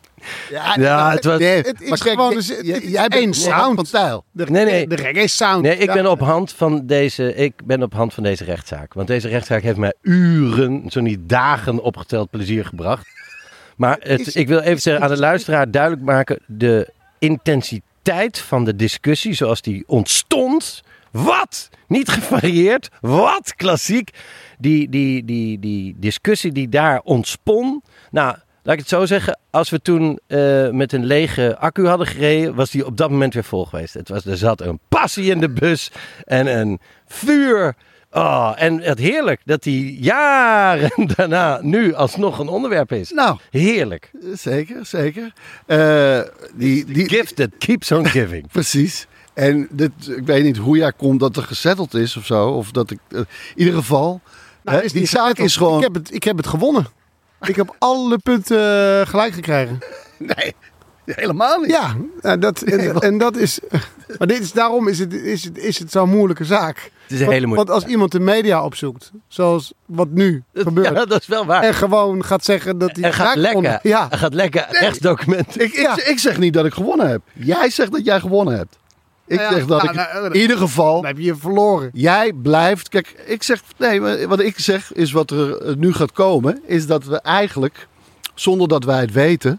Ja, ja, het was... Nee, het is maar kijk, gewoon j- dus, het j- is jij bent één sound. van stijl. De, Nee, nee. de reggae sound. Nee, ik Ja. ben op hand van deze, ik ben op hand van deze rechtszaak. Want deze rechtszaak heeft mij uren, zo niet dagen opgeteld plezier gebracht. Maar het, Is- ik wil even is- zeggen, aan de luisteraar duidelijk maken... de intensiteit van de discussie zoals die ontstond... Wat? Niet gevarieerd. Wat? Klassiek. Die, die, die, die discussie die daar ontspon. Nou, laat ik het zo zeggen. Als we toen uh, met een lege accu hadden gereden, was die op dat moment weer vol geweest. Het was, er zat een passie in de bus en een vuur. Oh, en het heerlijk dat die jaren daarna nu alsnog een onderwerp is. Nou, heerlijk. zeker, zeker. Uh, die, die, gift that keeps on giving. Precies. En dit, ik weet niet hoe jij komt dat er gezetteld is of zo. Of dat ik, uh, in ieder geval, Nou, hè, is die niet zaak gezetteld. is gewoon... Ik heb het, ik heb het gewonnen. Ik heb alle punten uh, gelijk gekregen. Nee, helemaal niet. Ja, uh, dat, en, en dat is... Maar dit is, daarom is het, is, het, is het zo'n moeilijke zaak. Het is een want, hele moeilijke want als iemand de media opzoekt, zoals wat nu gebeurt... Ja, dat is wel waar. En gewoon gaat zeggen dat hij... En gaat lekker. Ja. En gaat lekker Nee. rechtsdocumenten. Ik, ik, Ja. ik zeg niet dat ik gewonnen heb. Jij zegt dat jij gewonnen hebt. Ik Nou ja, zeg dat nou, ik nou, in ieder geval... Dan heb je je verloren. Jij blijft... Kijk, ik zeg... Nee, maar wat ik zeg is wat er nu gaat komen... is dat we eigenlijk, zonder dat wij het weten...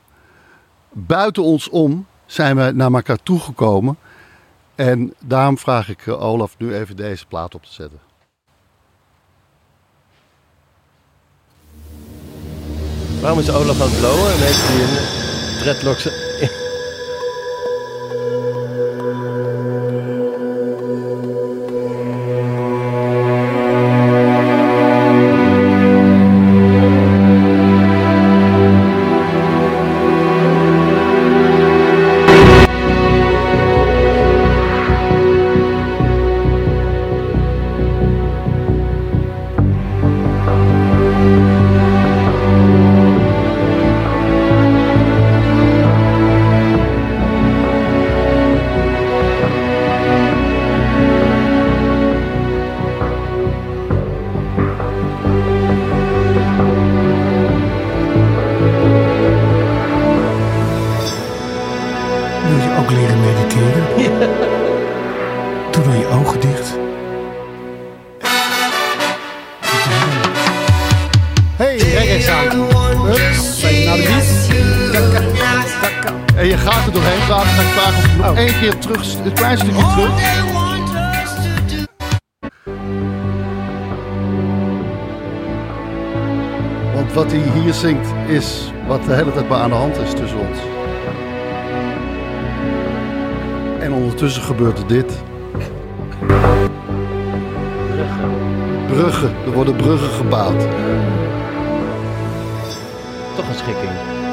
buiten ons om zijn we naar elkaar toegekomen. En daarom vraag ik uh, Olaf nu even deze plaat op te zetten. Waarom is Olaf aan het blowen en heeft hij een dreadlocks... Wil je ook leren mediteren? Ja. Doe dan je ogen dicht. Hey, reggae sound. Hup, beetje naar de beat. En je gaat er doorheen praten. Ga ik vragen of je nog Oh. één keer terug... Een klein stukje terug. Want wat hij hier zingt is wat de hele tijd maar aan de hand is tussen ons. En ondertussen gebeurt er dit. Bruggen. Er worden bruggen gebouwd. Toch een schikking.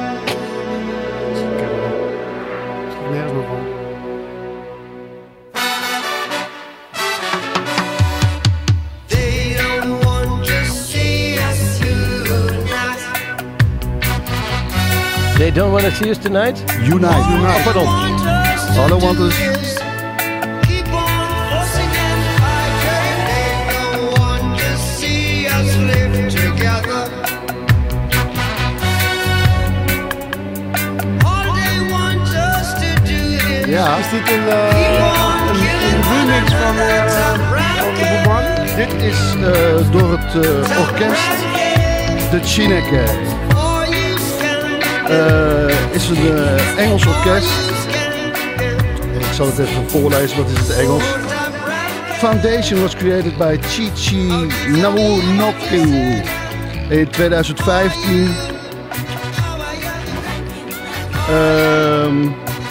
Nergens meer van. They don't want to see us tonight? Unite. Oh, pardon. All I want is... Ja, Is dit een, uh, een, een remix van uh, Bob Marley? dit is uh, door het uh, orkest de Chineke. Uh, is een uh, Engels orkest. Ik zal het even voorlezen, wat is het Engels? Foundation was created by Chi-Chi Nawunoku in twintig vijftien. Ehm...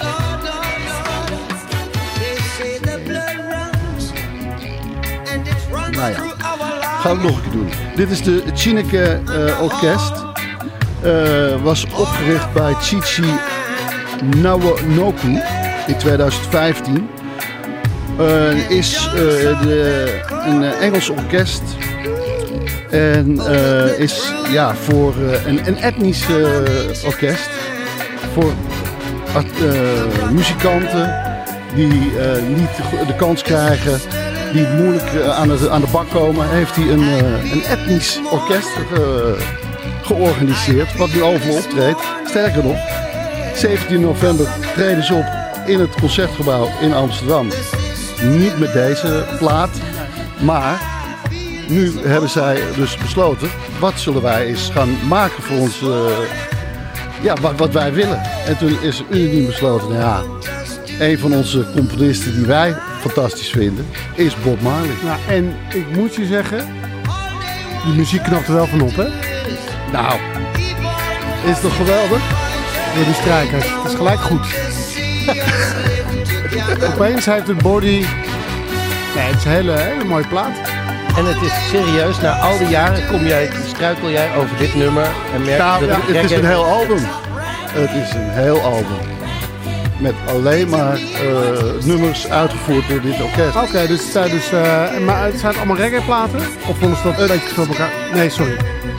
Nou ja, gaan we nog een keer doen. Dit is de Chineke uh, Orkest. Uh, was opgericht bij Chichi Nawonoku in tweeduizend vijftien. Uh, is uh, de, een uh, Engels orkest. En uh, is ja, voor uh, een, een etnisch uh, orkest. Voor uh, muzikanten die uh, niet de kans krijgen, die moeilijk uh, aan, de, aan de bak komen, heeft hij een, uh, een etnisch orkest ge, georganiseerd. Wat nu overal optreedt. Sterker nog, zeventien november treden ze op in het Concertgebouw in Amsterdam. Niet met deze plaat, maar nu hebben zij dus besloten, wat zullen wij eens gaan maken voor ons, uh, ja, wat, wat wij willen. En toen is unaniem besloten, nou ja, een van onze componisten die wij fantastisch vinden, is Bob Marley. Nou, en ik moet je zeggen, die muziek knapt er wel van op, hè? Nou, is toch geweldig? Door die strijkers. Het is gelijk goed. Opeens heeft het body... Nee, het is een hele, hele mooie plaat. En het is serieus, na al die jaren kom jij, struikel jij over dit nummer en merk ja, dat ja, het, het is een heel album. Het is een heel album. Met alleen maar uh, nummers uitgevoerd door dit orkest. Oké, okay, dus, het zijn dus uh, maar het zijn allemaal reggae-platen? Of vonden ze dat een beetje voor elkaar? Nee, sorry.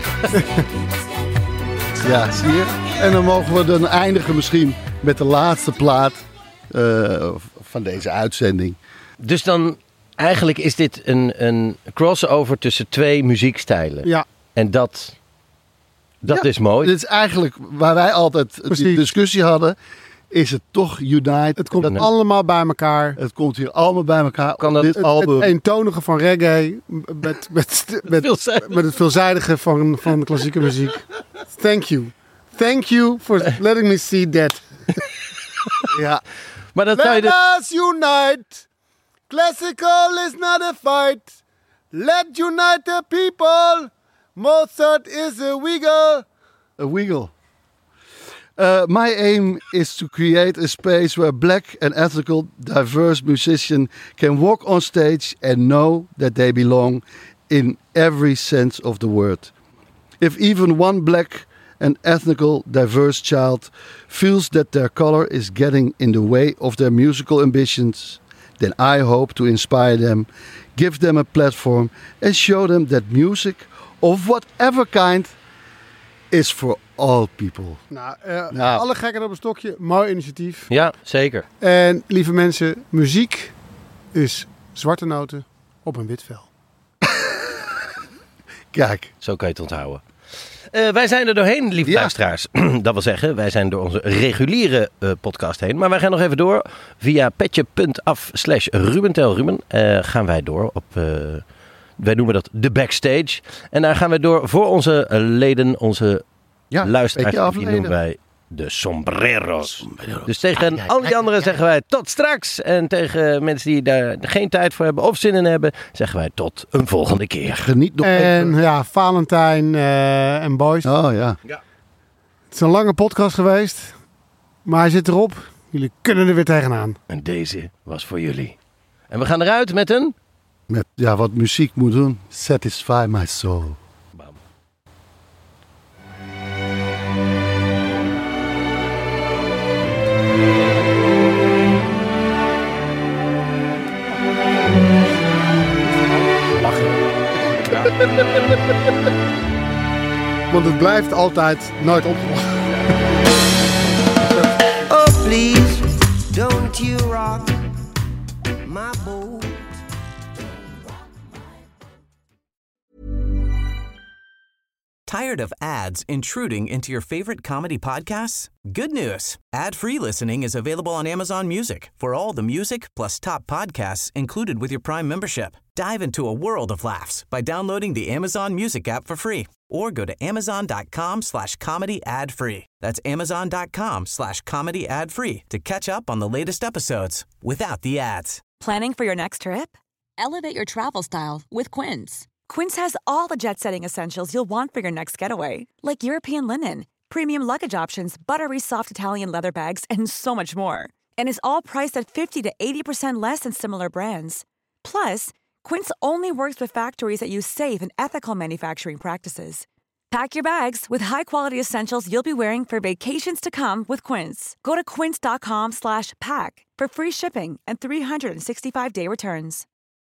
Ja, zie je? En dan mogen we dan eindigen misschien met de laatste plaat uh, van deze uitzending. Dus dan, eigenlijk is dit een, een crossover tussen twee muziekstijlen. Ja. En dat, dat ja, is mooi. Dit is eigenlijk waar wij altijd de discussie hadden. Is het toch Unite? Het komt dat, allemaal bij elkaar. Het komt hier allemaal bij elkaar. Kan dat, dit het, album. Het eentonige van reggae met, met, met, met, met het veelzijdige van, van de klassieke muziek. Thank you. Thank you for letting me see that. Ja. Maar dat Let zou je de... us unite. Classical is not a fight. Let unite the people. Mozart is a wiggle. A wiggle. Uh, my aim is to create a space where black and ethnical diverse musicians can walk on stage and know that they belong in every sense of the word. If even one black and ethnical diverse child feels that their color is getting in the way of their musical ambitions, then I hope to inspire them, give them a platform and show them that music of whatever kind is for all people. Nou, uh, nou. alle gekken op een stokje. Mooi initiatief. Ja, zeker. En lieve mensen, muziek is zwarte noten op een wit vel. Kijk. Zo kan je het onthouden. Uh, wij zijn er doorheen, lieve ja. luisteraars. Dat wil zeggen, wij zijn door onze reguliere uh, podcast heen. Maar wij gaan nog even door. Via petje.af slash Rubentel Ruben uh, gaan wij door op... Uh, wij noemen dat de backstage. En daar gaan we door voor onze leden, onze ja, luisteraars. Die noemen wij de sombreros. Sombreros. Dus tegen ah, ja, al die ja, anderen ja, ja. zeggen wij tot straks. En tegen mensen die daar geen tijd voor hebben of zin in hebben, zeggen wij tot een volgende keer. Geniet nog en even. Ja, Valentijn uh, en Boys. Oh ja. ja. Het is een lange podcast geweest. Maar hij zit erop. Jullie kunnen er weer tegenaan. En deze was voor jullie. En we gaan eruit met een... Met ja, wat muziek moet doen. Satisfy my soul. Bam. Lachen. Ja. Want het blijft altijd nooit opgelost. Oh please, don't you rock my boat. Tired of ads intruding into your favorite comedy podcasts? Good news. Ad-free listening is available on Amazon Music for all the music plus top podcasts included with your Prime membership. Dive into a world of laughs by downloading the Amazon Music app for free or go to amazon.com slash comedy ad free. That's amazon.com slash comedy ad free to catch up on the latest episodes without the ads. Planning for your next trip? Elevate your travel style with Quince. Quince has all the jet-setting essentials you'll want for your next getaway, like European linen, premium luggage options, buttery soft Italian leather bags, and so much more. And is all priced at fifty to eighty percent less than similar brands. Plus, Quince only works with factories that use safe and ethical manufacturing practices. Pack your bags with high-quality essentials you'll be wearing for vacations to come with Quince. Go to quince.com slash pack for free shipping and three hundred sixty-five day returns.